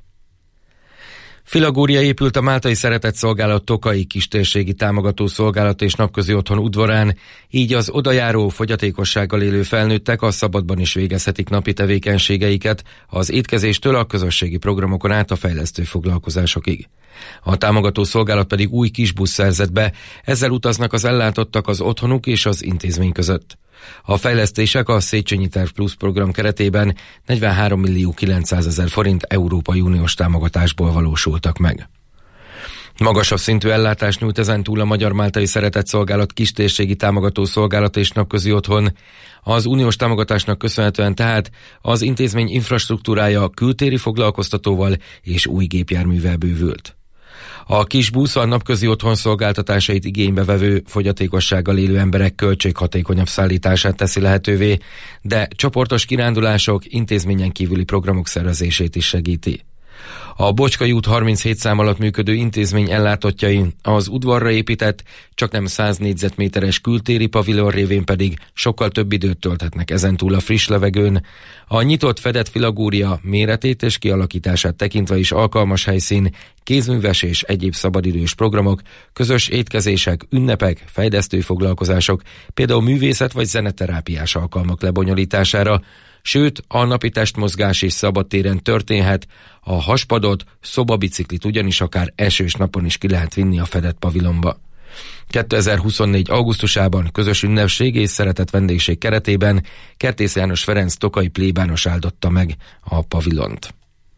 B: Filagória épült a Máltai Szeretetszolgálat Tokai Kistérségi Támogató Szolgálat és Napközi Otthon udvarán, így az odajáró fogyatékossággal élő felnőttek a szabadban is végezhetik napi tevékenységeiket, az étkezéstől a közösségi programokon át a fejlesztő foglalkozásokig. A támogató szolgálat pedig új kisbusz szerzett be, ezzel utaznak az ellátottak az otthonuk és az intézmény között. A fejlesztések a Széchenyi Terv Plus program keretében negyvenhárom millió kilencszázezer forint Európai Uniós támogatásból valósultak meg. Magasabb szintű ellátást nyújt ezentúl a Magyar Máltai Szeretetszolgálat Kistérségi Támogató Szolgálat és Napközi Otthon. Az uniós támogatásnak köszönhetően tehát az intézmény infrastruktúrája kültéri foglalkoztatóval és új gépjárművel bővült. A kisbusz a napközi otthon szolgáltatásait igénybe vevő fogyatékossággal élő emberek költséghatékonyabb szállítását teszi lehetővé, de csoportos kirándulások, intézményen kívüli programok szervezését is segíti. A Bocskai út harminchét szám alatt működő intézmény ellátottjai az udvarra épített, csaknem száz négyzetméteres kültéri pavilon révén pedig sokkal több időt tölthetnek ezentúl a friss levegőn. A nyitott fedett filagória méretét és kialakítását tekintve is alkalmas helyszín, kézműves és egyéb szabadidős programok, közös étkezések, ünnepek, fejlesztő foglalkozások, például művészet vagy zeneterápiás alkalmak lebonyolítására, sőt, a napi testmozgás is szabadtéren történhet, a haspadot, szobabiciklit ugyanis akár esős napon is ki lehet vinni a fedett pavilonba. kétezer-huszonnégy. augusztusában közös ünnepség és szeretett vendégség keretében Kertész János Ferenc tokai plébános áldotta meg a pavilont.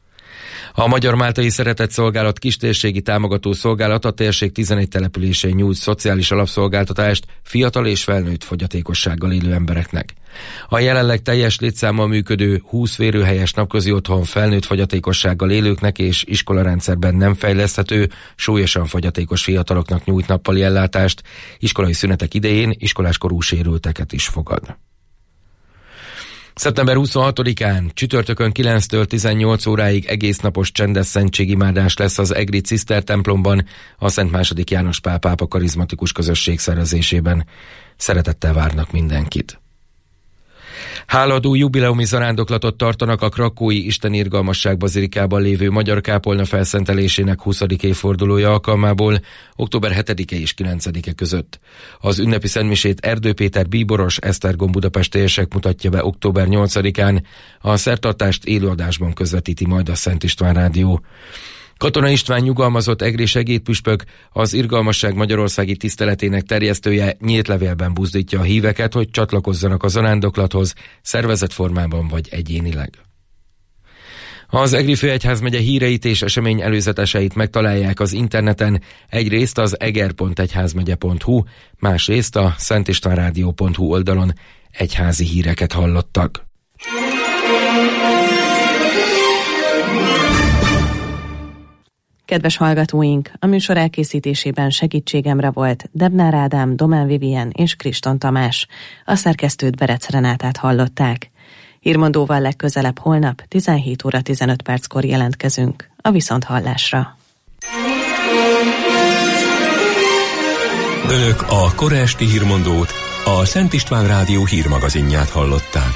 B: A Magyar Máltai Szeretetszolgálat Kistérségi Támogató Szolgálat a térség tizenegy településén nyújt szociális alapszolgáltatást fiatal és felnőtt fogyatékossággal élő embereknek. A jelenleg teljes létszámmal működő húsz férőhelyes napközi otthon felnőtt fogyatékossággal élőknek és iskolarendszerben nem fejleszthető, súlyosan fogyatékos fiataloknak nyújt nappali ellátást, iskolai szünetek idején iskoláskorú sérülteket is fogad. szeptember huszonhatodikán csütörtökön kilenctől tizennyolc óráig egésznapos csendes szentségimádás lesz az egri Ciszter templomban, a Szent második János Pál pápa karizmatikus közösség szervezésében. Szeretettel várnak mindenkit. Háladó jubileumi zarándoklatot tartanak a krakói Istenirgalmasság bazilikában lévő magyar kápolna felszentelésének huszadik évfordulója alkalmából október hetedike és kilencedike között. Az ünnepi szentmisét Erdő Péter bíboros Esztergom budapestiesek mutatja be október nyolcadikán, a szertartást élőadásban közvetíti majd a Szent István Rádió. Katona István nyugalmazott egri segédpüspök, az Irgalmasság magyarországi tiszteletének terjesztője nyílt levélben buzdítja a híveket, hogy csatlakozzanak a zarándoklathoz, szervezett formában vagy egyénileg. Az Egri Főegyházmegye híreit és esemény előzeteseit megtalálják az interneten, egyrészt az eger pont egyházmegye pont hu, másrészt a szentistvánrádió pont hu oldalon. Egyházi híreket hallottak.
H: Kedves hallgatóink, a műsor elkészítésében segítségemre volt Debnár Ádám, Domán Vivien és Kriston Tamás. A szerkesztőt Berec Renátát hallották. Hírmondóval legközelebb holnap tizenhét óra tizenöt perckor jelentkezünk. A viszonthallásra.
C: Önök a kora esti hírmondót, a Szent István Rádió hírmagazinját hallották.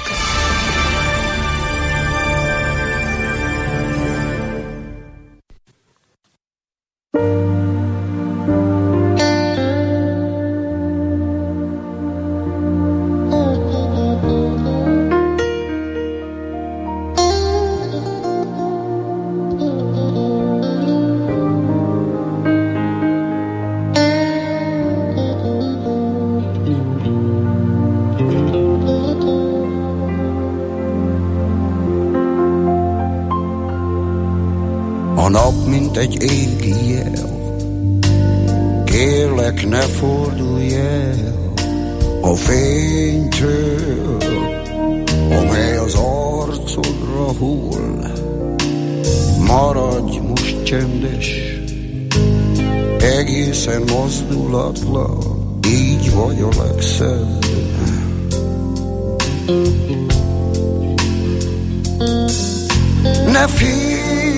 S: A nap, mint egy égi jel, kérlek, ne fordulj el a fénytől, amely az arcodra hull. Maradj most csendes, egészen mozdulatlan, így vagy a legszebb. Ne félj,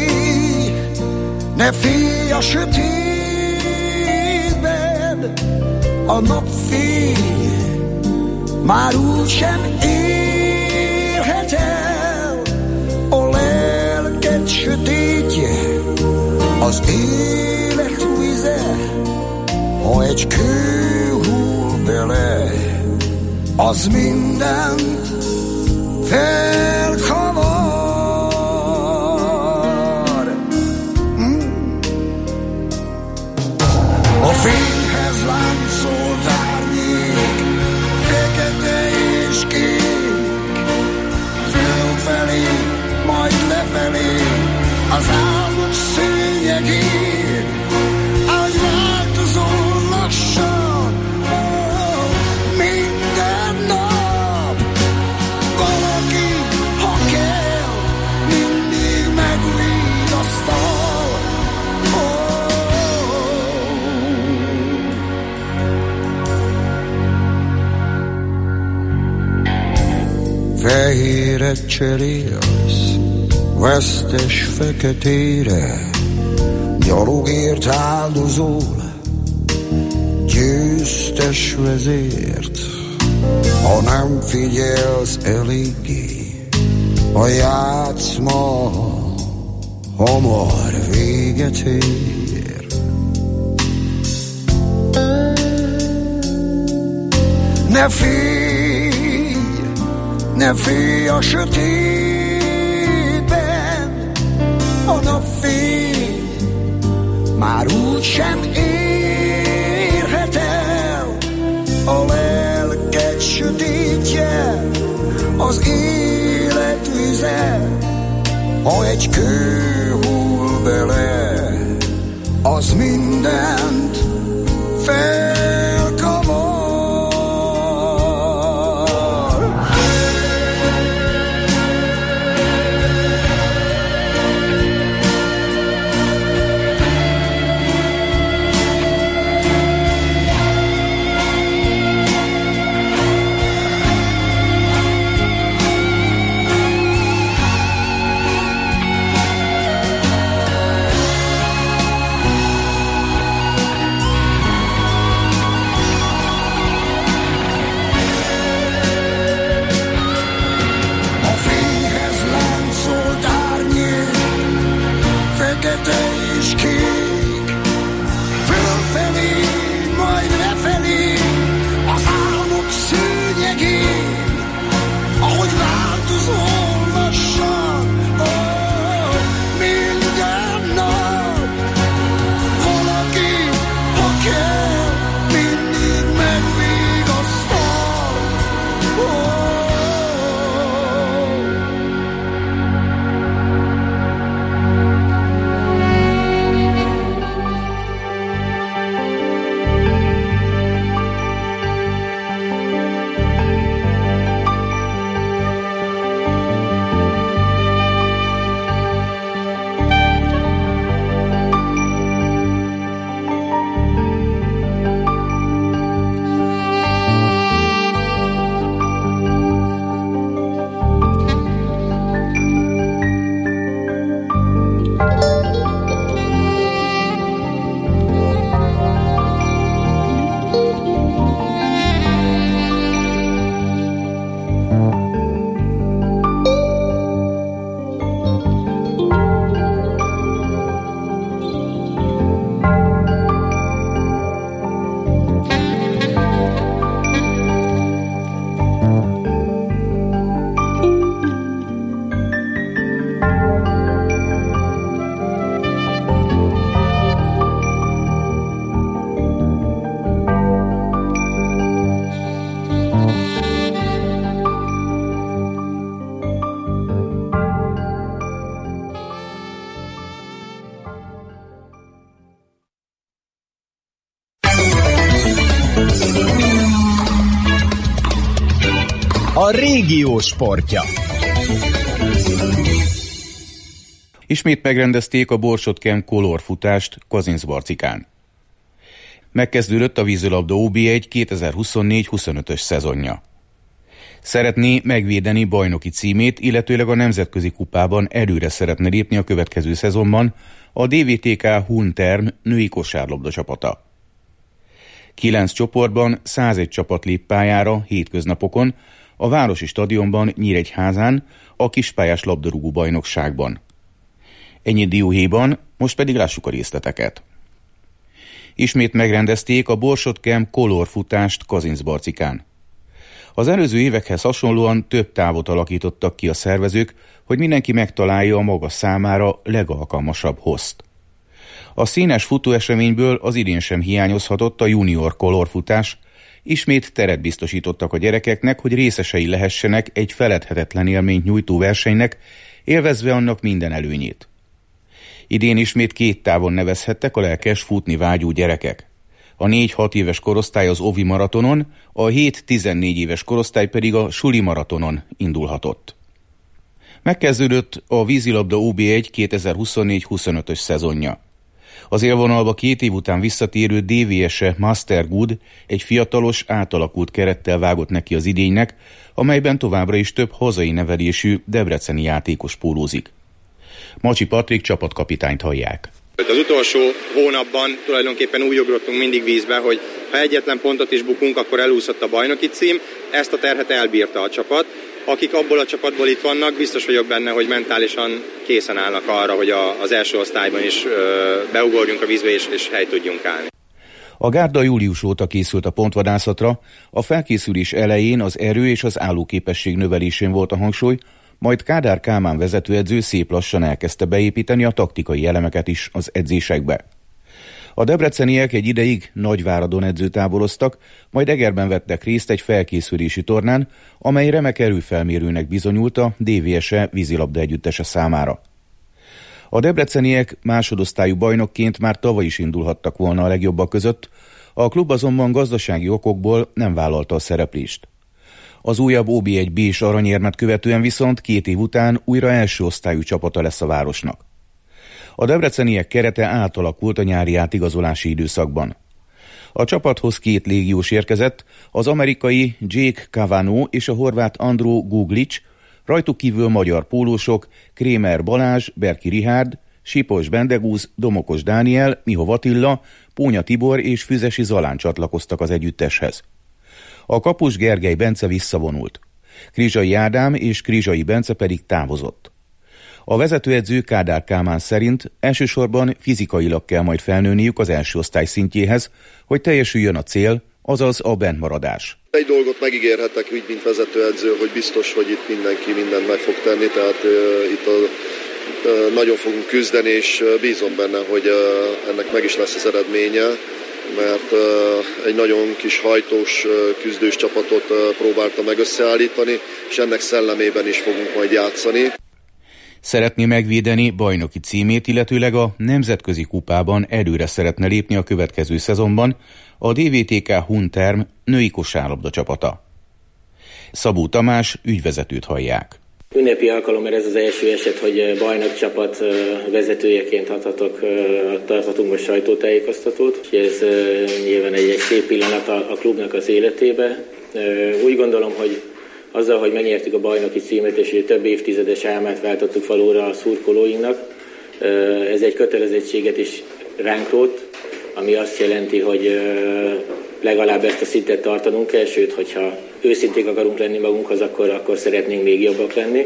S: ne félj a sötétben, a napfény már úgysem érhet el. A lelked sötétje, az élet vize, ha egy kő hull bele, az mindent felkavar. A fényhez láncolt árnyék, fekete és kék, fölfelé, majd lefelé, az álmok szőnyegén, ahogy változol lassan, minden nap. Valaki, ha kell, mindig megvigasztal. Fehéret cserélsz, vesztes feketére, gyalogért áldozol, győztes vezért. Ha nem figyelsz eléggé, a játszma hamar véget ér. Ne félj, ne félj a sötétben, a napfény már úgysem érhet el. A lelked sötétje, az élet vize, ha egy kő hull bele, az mindent felkavar.
T: A régió sportja.
U: Ismét megrendezték a Borsod Camp Color futást Kazincbarcikán. Megkezdődött a vízilabda ó bé egy kétezer-huszonnégy huszonötös szezonja. Szeretné megvédeni bajnoki címét, illetőleg a nemzetközi kupában előre szeretne lépni a következő szezonban a dé vé té ká Hunterm női kosárlabda csapata. Kilenc csoportban százegy csapat lép pályára hétköznapokon a Városi Stadionban Nyíregyházán a kispályás labdarúgó bajnokságban. Ennyi dióhéjban, most pedig lássuk a részleteket. Ismét megrendezték a Borsod Camp Color futást Kazincbarcikán. Az előző évekhez hasonlóan több távot alakítottak ki a szervezők, hogy mindenki megtalálja a maga számára legalkalmasabb hozt. A színes futóeseményből az idén sem hiányozhatott a junior color futás. Ismét teret biztosítottak a gyerekeknek, hogy részesei lehessenek egy feledhetetlen élményt nyújtó versenynek, élvezve annak minden előnyét. Idén ismét két távon nevezhettek a lelkes futni vágyó gyerekek. A négy-hat éves korosztály az Ovi maratonon, a hét-tizennégy éves korosztály pedig a Suli maratonon indulhatott. Megkezdődött a vízilabda ó bé egy kétezer-huszonnégy huszonötös szezonja. Az élvonalba két év után visszatérő dé vé es-e Master Good egy fiatalos, átalakult kerettel vágott neki az idénynek, amelyben továbbra is több hazai nevelésű debreceni játékos pólózik. Macsi Patrik csapatkapitányt hallják.
V: Az utolsó hónapban tulajdonképpen úgy ugrottunk mindig vízbe, hogy ha egyetlen pontot is bukunk, akkor elúszott a bajnoki cím. Ezt a terhet elbírta a csapat. Akik abból a csapatból itt vannak, biztos vagyok benne, hogy mentálisan készen állnak arra, hogy a, az első osztályban is ö, beugorjunk a vízbe és, és helyt tudjunk állni.
U: A gárda július óta készült a pontvadászatra, a felkészülés elején az erő és az állóképesség növelésén volt a hangsúly, majd Kádár Kálmán vezetőedző szép lassan elkezdte beépíteni a taktikai elemeket is az edzésekbe. A debreceniek egy ideig Nagyváradon edzőtáboroztak, majd Egerben vettek részt egy felkészülési tornán, amely remek erőfelmérőnek bizonyult a dé vé es-e vízilabda együttese számára. A debreceniek másodosztályú bajnokként már tavaly is indulhattak volna a legjobbak között, a klub azonban gazdasági okokból nem vállalta a szereplést. Az újabb ó bé egy B-s aranyérmet követően viszont két év után újra első osztályú csapata lesz a városnak. A debreceniek kerete átalakult a nyári átigazolási időszakban. A csapathoz két légiós érkezett, az amerikai Jake Cavano és a horvát Andró Guglic, rajtuk kívül magyar pólósok Krémer Balázs, Berki Rihárd, Sipos Bendegúz, Domokos Dániel, Mihov Attila, Pónya Tibor és Füzesi Zalán csatlakoztak az együtteshez. A kapus Gergely Bence visszavonult. Krizsai Ádám és Krizsai Bence pedig távozott. A vezetőedző Kádár Kálmán szerint elsősorban fizikailag kell majd felnőniük az első osztály szintjéhez, hogy teljesüljön a cél, azaz a bentmaradás.
W: Egy dolgot megígérhetek úgy, mint vezetőedző, hogy biztos, hogy itt mindenki mindent meg fog tenni, tehát uh, itt a, uh, nagyon fogunk küzdeni, és uh, bízom benne, hogy uh, ennek meg is lesz az eredménye, mert uh, egy nagyon kis hajtós, uh, küzdős csapatot uh, próbálta meg összeállítani, és ennek szellemében is fogunk majd játszani.
U: Szeretné megvédeni bajnoki címét, illetőleg a nemzetközi kupában előre szeretne lépni a következő szezonban a dé vé té ká Hunterm női kosárlabda csapata. Szabó Tamás ügyvezetőt hallják.
X: Ünnepi alkalom, mert ez az első eset, hogy bajnok csapat vezetőjeként adhatok, tarthatunk most sajtótájékoztatót. Ez nyilván egy, egy szép pillanat a klubnak az életébe. Úgy gondolom, hogy azzal, hogy megnyertük a bajnoki címet, és hogy több évtizedes álmát váltottuk valóra a szurkolóinknak, ez egy kötelezettséget is ránk rótt, ami azt jelenti, hogy legalább ezt a szintet tartanunk kell, sőt, hogyha őszinték akarunk lenni magunkhoz, akkor, akkor szeretnénk még jobbak lenni.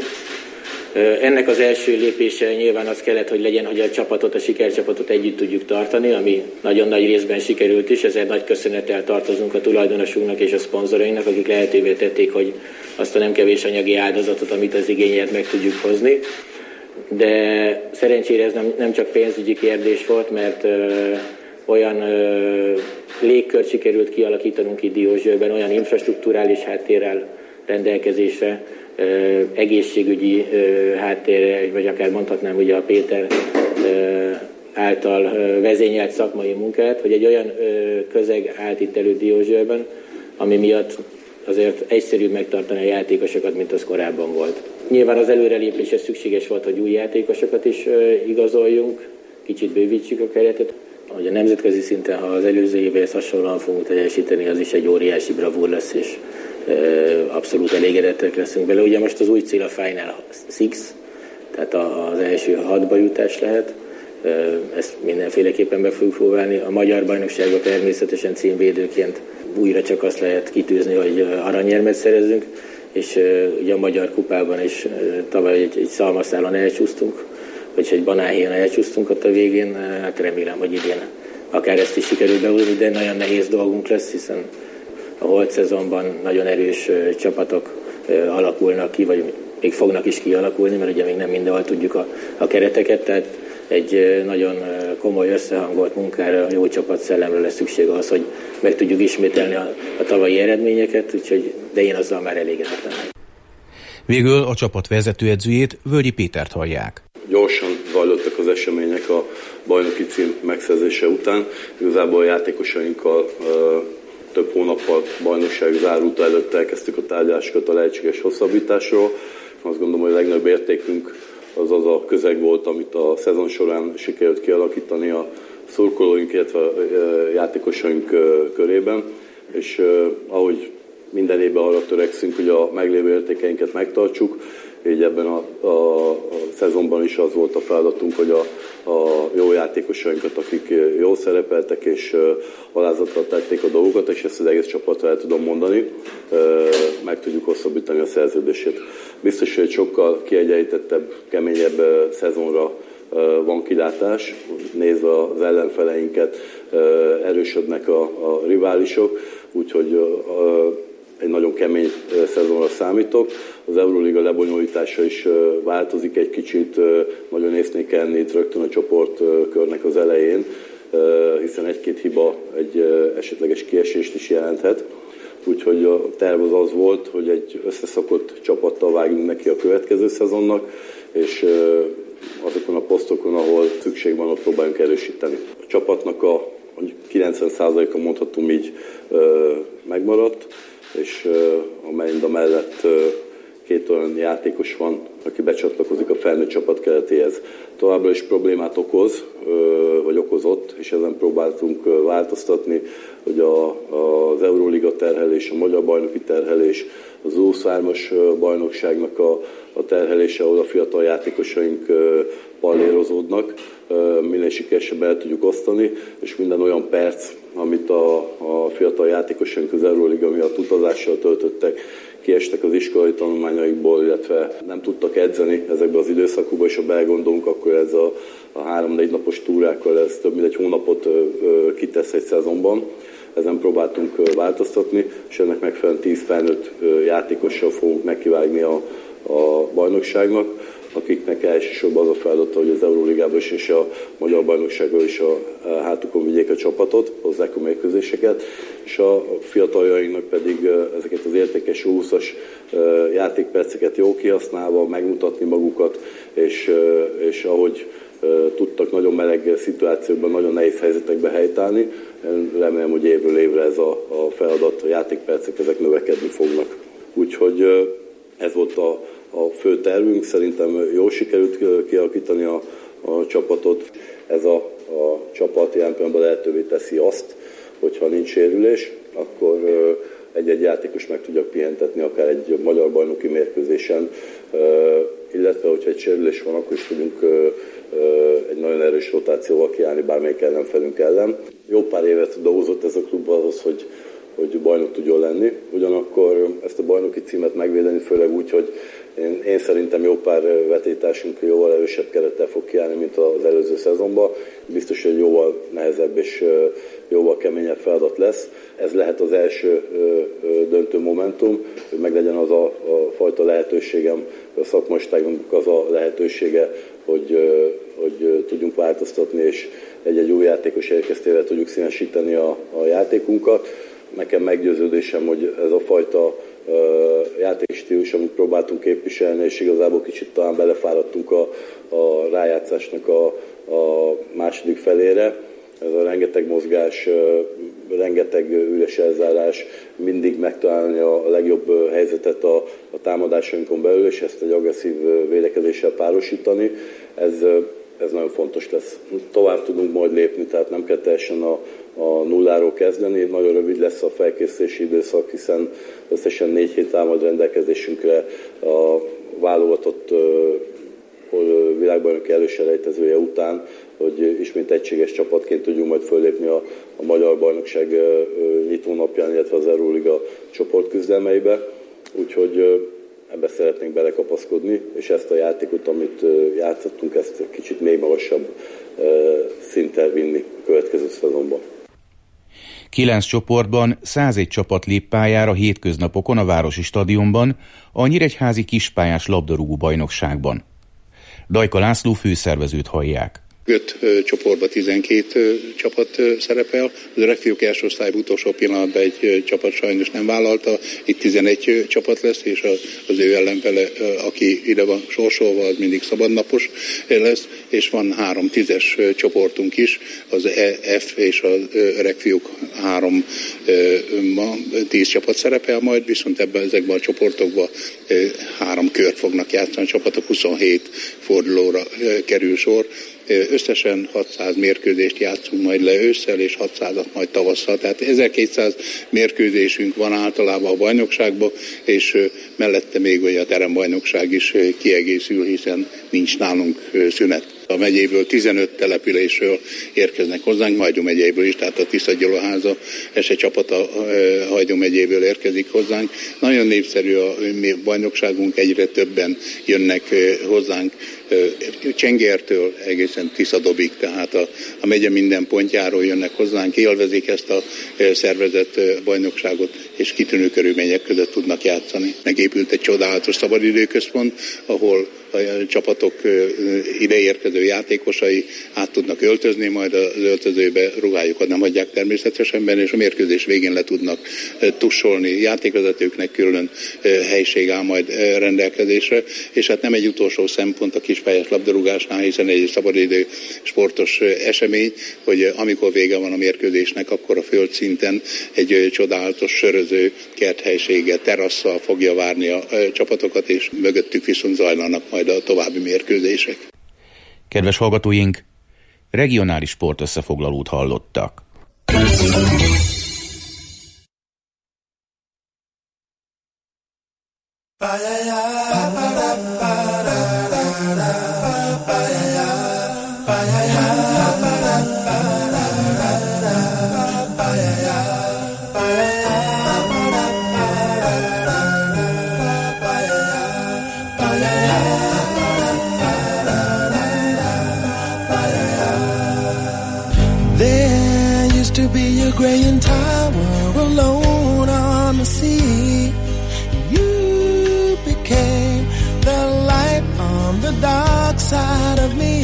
X: Ennek az első lépése nyilván az kellett, hogy legyen, hogy a csapatot, a sikercsapatot együtt tudjuk tartani, ami nagyon nagy részben sikerült is, ezért nagy köszönettel tartozunk a tulajdonosunknak és a szponzorainknak, akik lehetővé tették, hogy azt a nem kevés anyagi áldozatot, amit az igényért meg tudjuk hozni. De szerencsére ez nem, nem csak pénzügyi kérdés volt, mert ö, olyan ö, légkört sikerült kialakítanunk itt Diósgyőrben, olyan infrastrukturális háttérrel rendelkezésre, ö, egészségügyi ö, háttérrel, vagy akár mondhatnám ugye a Péter ö, által vezényelt szakmai munkát, hogy egy olyan közeg állt itt elő Diósgyőrben, ami miatt azért egyszerűbb megtartani a játékosokat, mint az korábban volt. Nyilván az előrelépéshez szükséges volt, hogy új játékosokat is igazoljunk, kicsit bővítsük a keretet. Hogy a nemzetközi szinten, ha az előző évhez hasonlóan fogunk teljesíteni, az is egy óriási bravúr lesz, és abszolút elégedettek leszünk vele. Ugye most az új cél a Final Six, tehát az első hatba jutás lehet. Ezt mindenféleképpen be fogjuk próbálni. A magyar bajnokságban természetesen címvédőként újra csak azt lehet kitűzni, hogy aranyérmet szerezzünk, és ugye a magyar kupában is tavaly egy, egy szalmaszálon elcsúsztunk, vagy egy banánhéjon elcsúsztunk ott a végén. Hát remélem, hogy idén akár ezt is sikerül behozni, de nagyon nehéz dolgunk lesz, hiszen a holt szezonban nagyon erős csapatok alakulnak ki, vagy még fognak is kialakulni, mert ugye még nem mindenhol tudjuk a, a kereteket, tehát egy nagyon komoly összehangolt munkára, jó csapatszellemre lesz szükség ahhoz, hogy meg tudjuk ismételni a, a tavalyi eredményeket, úgyhogy, de én azzal már elégedett lennék.
U: Végül a csapat vezetőedzőjét, Völgyi Pétert hallják.
A: Gyorsan zajlottak az események a bajnoki cím megszerzése után. Igazából a játékosainkkal több hónappal bajnokság zárulta előtt elkezdtük a tárgyalásokat a lehetséges hosszabbításról. Azt gondolom, hogy a legnagyobb értékünk az az a közeg volt, amit a szezon során sikerült kialakítani a szurkolóink, illetve a játékosaink körében. És ahogy minden évben arra törekszünk, hogy a meglévő értékeinket megtartsuk, így ebben a, a, a szezonban is az volt a feladatunk, hogy a, a jó játékosainkat, akik jól szerepeltek és alázattal tették a dolgokat, és ezt az egész csapatra el tudom mondani, meg tudjuk hosszabbítani a szerződését. Biztos, hogy egy sokkal kiegyenlítettebb, keményebb szezonra van kilátás, nézve az ellenfeleinket, erősödnek a, a riválisok, úgyhogy egy nagyon kemény szezonra számítok. Az Euróliga lebonyolítása is változik egy kicsit, nagyon észnél kell enni itt rögtön a csoportkörnek az elején, hiszen egy-két hiba egy esetleges kiesést is jelenthet. Úgyhogy a terv az az volt, hogy egy összeszokott csapattal vágjunk neki a következő szezonnak, és azokon a posztokon, ahol szükség van, ott próbáljunk erősíteni. A csapatnak a kilencven százaléka mondhatom így megmaradt, és amely mellett két olyan játékos van, aki becsatlakozik a felnőtt csapat keretéhez. Továbbra is problémát okoz, vagy okozott, és ezen próbáltunk változtatni, hogy a, az Euróliga terhelés, a magyar bajnoki terhelés, az huszonhármas bajnokságnak a, a terhelése, ahol a fiatal játékosaink pallérozódnak, minél sikeresebben el tudjuk osztani, és minden olyan perc, amit a, a fiatal játékosaink az Euróliga miatt utazással töltöttek, kiestek az iskolai tanulmányaikból, illetve nem tudtak edzeni ezekben az időszakokban, és ha belegondolunk, akkor ez a, a három-négy napos túrákkal ez több mint egy hónapot ö, kitesz egy szezonban. Ezen próbáltunk változtatni, és ennek megfelelően tíz felnőtt játékossal fogunk nekivágni a, a bajnokságnak, akiknek elsősorban az a feladata, hogy az Euróligában is és a Magyar Bajnokságban is a hátukon vigyék a csapatot, hozzák a mérkőzéseket, és a fiataljainknak pedig ezeket az értékes húszas játékperceket jól kihasználva, megmutatni magukat, és, és ahogy tudtak nagyon meleg szituációkban, nagyon nehéz helyzetekbe helytállni. Remélem, hogy évről évre ez a, a feladat, a játékpercek ezek növekedni fognak. Úgyhogy ez volt a A fő tervünk, szerintem jól sikerült kialakítani a, a csapatot. Ez a, a csapat jelen pillanatban lehetővé teszi azt, hogyha nincs sérülés, akkor egy-egy játékos meg tudja pihentetni akár egy magyar bajnoki mérkőzésen, illetve hogyha egy sérülés van, akkor is tudunk egy nagyon erős rotációval kiállni bármelyik ellenfelünk ellen. Jó pár évet dolgozott ez a klub ahhoz, hogy hogy bajnok tudjon lenni. Ugyanakkor ezt a bajnoki címet megvédeni, főleg úgy, hogy én, én szerintem jó pár vetétársunk jóval erősebb kerettel fog kiállni, mint az előző szezonban. Biztos, hogy jóval nehezebb és jóval keményebb feladat lesz. Ez lehet az első döntő momentum, hogy meglegyen az a, a fajta lehetőségem, a szakmaiságnak az a lehetősége, hogy, hogy tudjunk változtatni, és egy-egy új játékos érkeztével tudjuk színesíteni a, a játékunkat. nekem meggyőződésem, hogy ez a fajta játékstílus, amit próbáltunk képviselni, és igazából kicsit talán belefáradtunk a, a rájátszásnak a, a második felére. Ez a rengeteg mozgás, rengeteg üres elzárás, mindig megtalálni a legjobb helyzetet a, a támadásainkon belül, és ezt egy agresszív védekezéssel párosítani. Ez, ez nagyon fontos lesz. Tovább tudunk majd lépni, tehát nem kell teljesen a, a nulláról kezdeni. Nagyon rövid lesz a felkészülési időszak, hiszen összesen négy hét áll majd rendelkezésünkre a válogatott világbajnoki előselejtezője után, hogy ismét egységes csapatként tudjunk majd föllépni a, a Magyar Bajnokság nyitónapján, illetve az Euróliga csoportküzdelmeibe. Úgyhogy ebbe szeretnénk belekapaszkodni, és ezt a játékot, amit játszottunk, ezt kicsit még magasabb szinten vinni a következő szezonban.
U: Kilenc csoportban százegy csapat lép pályára hétköznapokon a Városi Stadionban, a Nyíregyházi kispályás labdarúgó bajnokságban. Dajka László főszervezőt hallják.
D: Öt ö, csoportban tizenkét ö, csapat ö, szerepel. Az öregfiúk első osztályban utolsó pillanatban egy ö, csapat sajnos nem vállalta. Itt tizenegy ö, csapat lesz, és a, az ő ellenfele, ö, aki ide van sorsolva, az mindig szabadnapos ö, lesz. És van három tízes ö, csoportunk is, az E F és az ö, öregfiúk három ö, ma tíz csapat szerepel majd, viszont ebben ezekben a csoportokban ö, három kört fognak játszani a csapatok, huszonhét fordulóra ö, kerül sor. Összesen hatszáz mérkőzést játszunk majd le ősszel, és hatszázat majd tavasszal. Tehát ezerkétszáz mérkőzésünk van általában a bajnokságban, és mellette még olyan a terembajnokság is kiegészül, hiszen nincs nálunk szünet. A megyéből tizenöt településről érkeznek hozzánk, Hajdú megyéből is, tehát a Tisza-Gyulaháza ese csapata Hajdú megyéből érkezik hozzánk. Nagyon népszerű a bajnokságunk, egyre többen jönnek hozzánk Csengertől egészen Tiszadobig, tehát a, a megye minden pontjáról jönnek hozzánk, élvezik ezt a szervezett bajnokságot, és kitűnő körülmények között tudnak játszani. Megépült egy csodálatos szabadidőközpont, ahol a csapatok ideérkező játékosai át tudnak öltözni, majd az öltözőbe ruhájukat nem hagyják természetesen benne, és a mérkőzés végén le tudnak tussolni. Játékvezetőknek külön helység áll majd rendelkezésre, és hát nem egy utolsó szempont a kispályás labdarúgásnál, hiszen egy szabadidő sportos esemény, hogy amikor vége van a mérkőzésnek, akkor a földszinten egy csodálatos söröző kerthelysége, terasszal fogja várni a csapatokat, és mögöttük viszont zajlanak majd a további mérkőzések.
U: Kedves hallgatóink, regionális sportösszefoglalót hallottak.
E: Graying tower alone on the sea. You became the light on the dark side of me.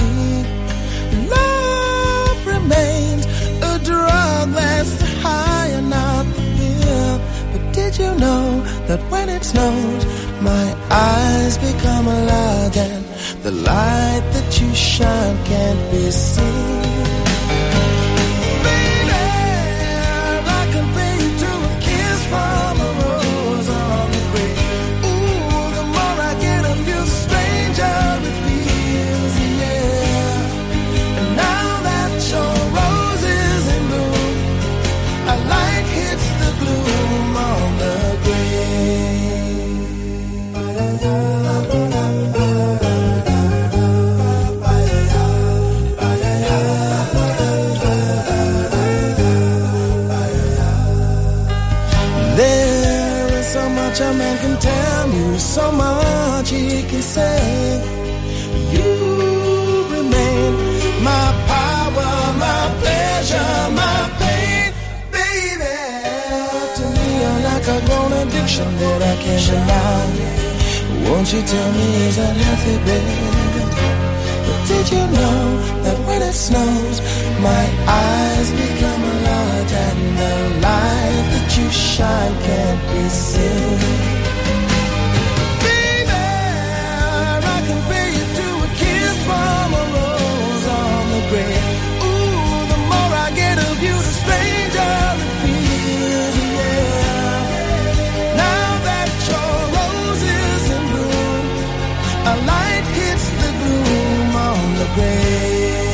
E: Love remains a drug that's the high and not the pill. But did you know that when it snows, my eyes become alive and the light that you shine can't be seen? A man can tell you so much he can say. You remain my power, my pleasure, my pain, baby. To me you're like a grown addiction that I can't deny. Won't you tell me is that healthy, baby? But did you know that when it snows, my eyes become a light and the light that you you shine can't be seen. Baby, I can pay you to a kiss from a rose on the grave. Ooh, the more I get of you, the stranger it feels, yeah. Now that your rose is in bloom, a light hits the gloom on the grave.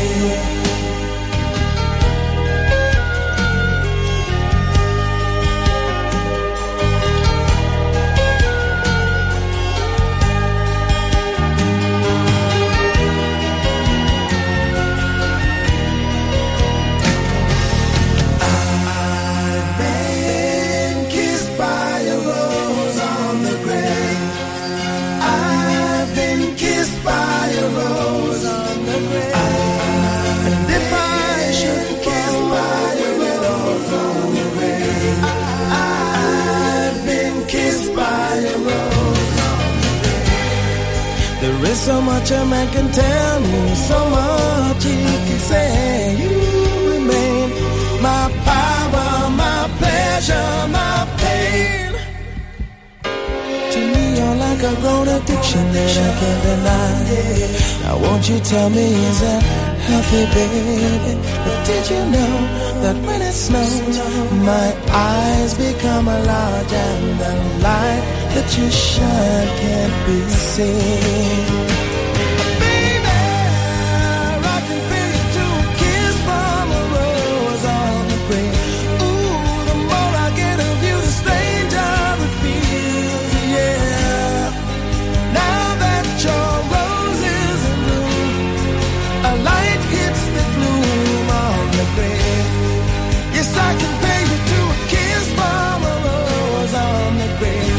E: There is so much a man can tell me, so much he can say. You remain my power, my pleasure, my pain. To me you're like a grown addiction that I can't deny. Now won't you tell me, is that healthy, baby? But did you know that when it snows, my eyes become large and the light that you shine can't be seen? Baby, I can feel you to a kiss from a rose on the grave. Ooh, the more I get of you, the stranger it feels, yeah. Now that your rose is in bloom, a light hits the gloom on the grave. Yes, I can pay you to a kiss from a rose on the grave.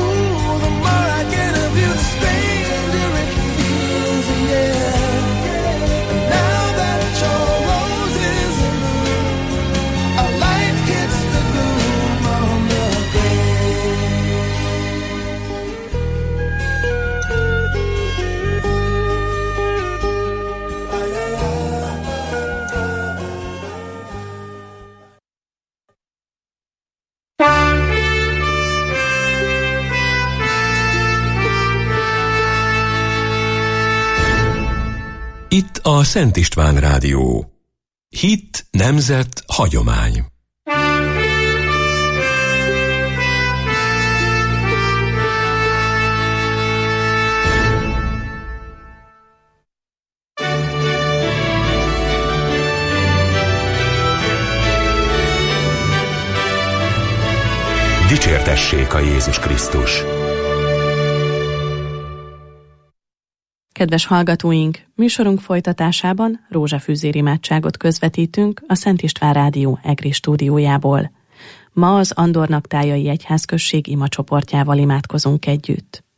C: Itt a Szent István Rádió. Hit, nemzet, hagyomány. Dicsértessék a Jézus Krisztus!
H: Kedves hallgatóink, műsorunk folytatásában rózsafűzér imádságot közvetítünk a Szent István Rádió Egri stúdiójából. Ma az Andornaktályai Egyházközség imacsoportjával imádkozunk együtt.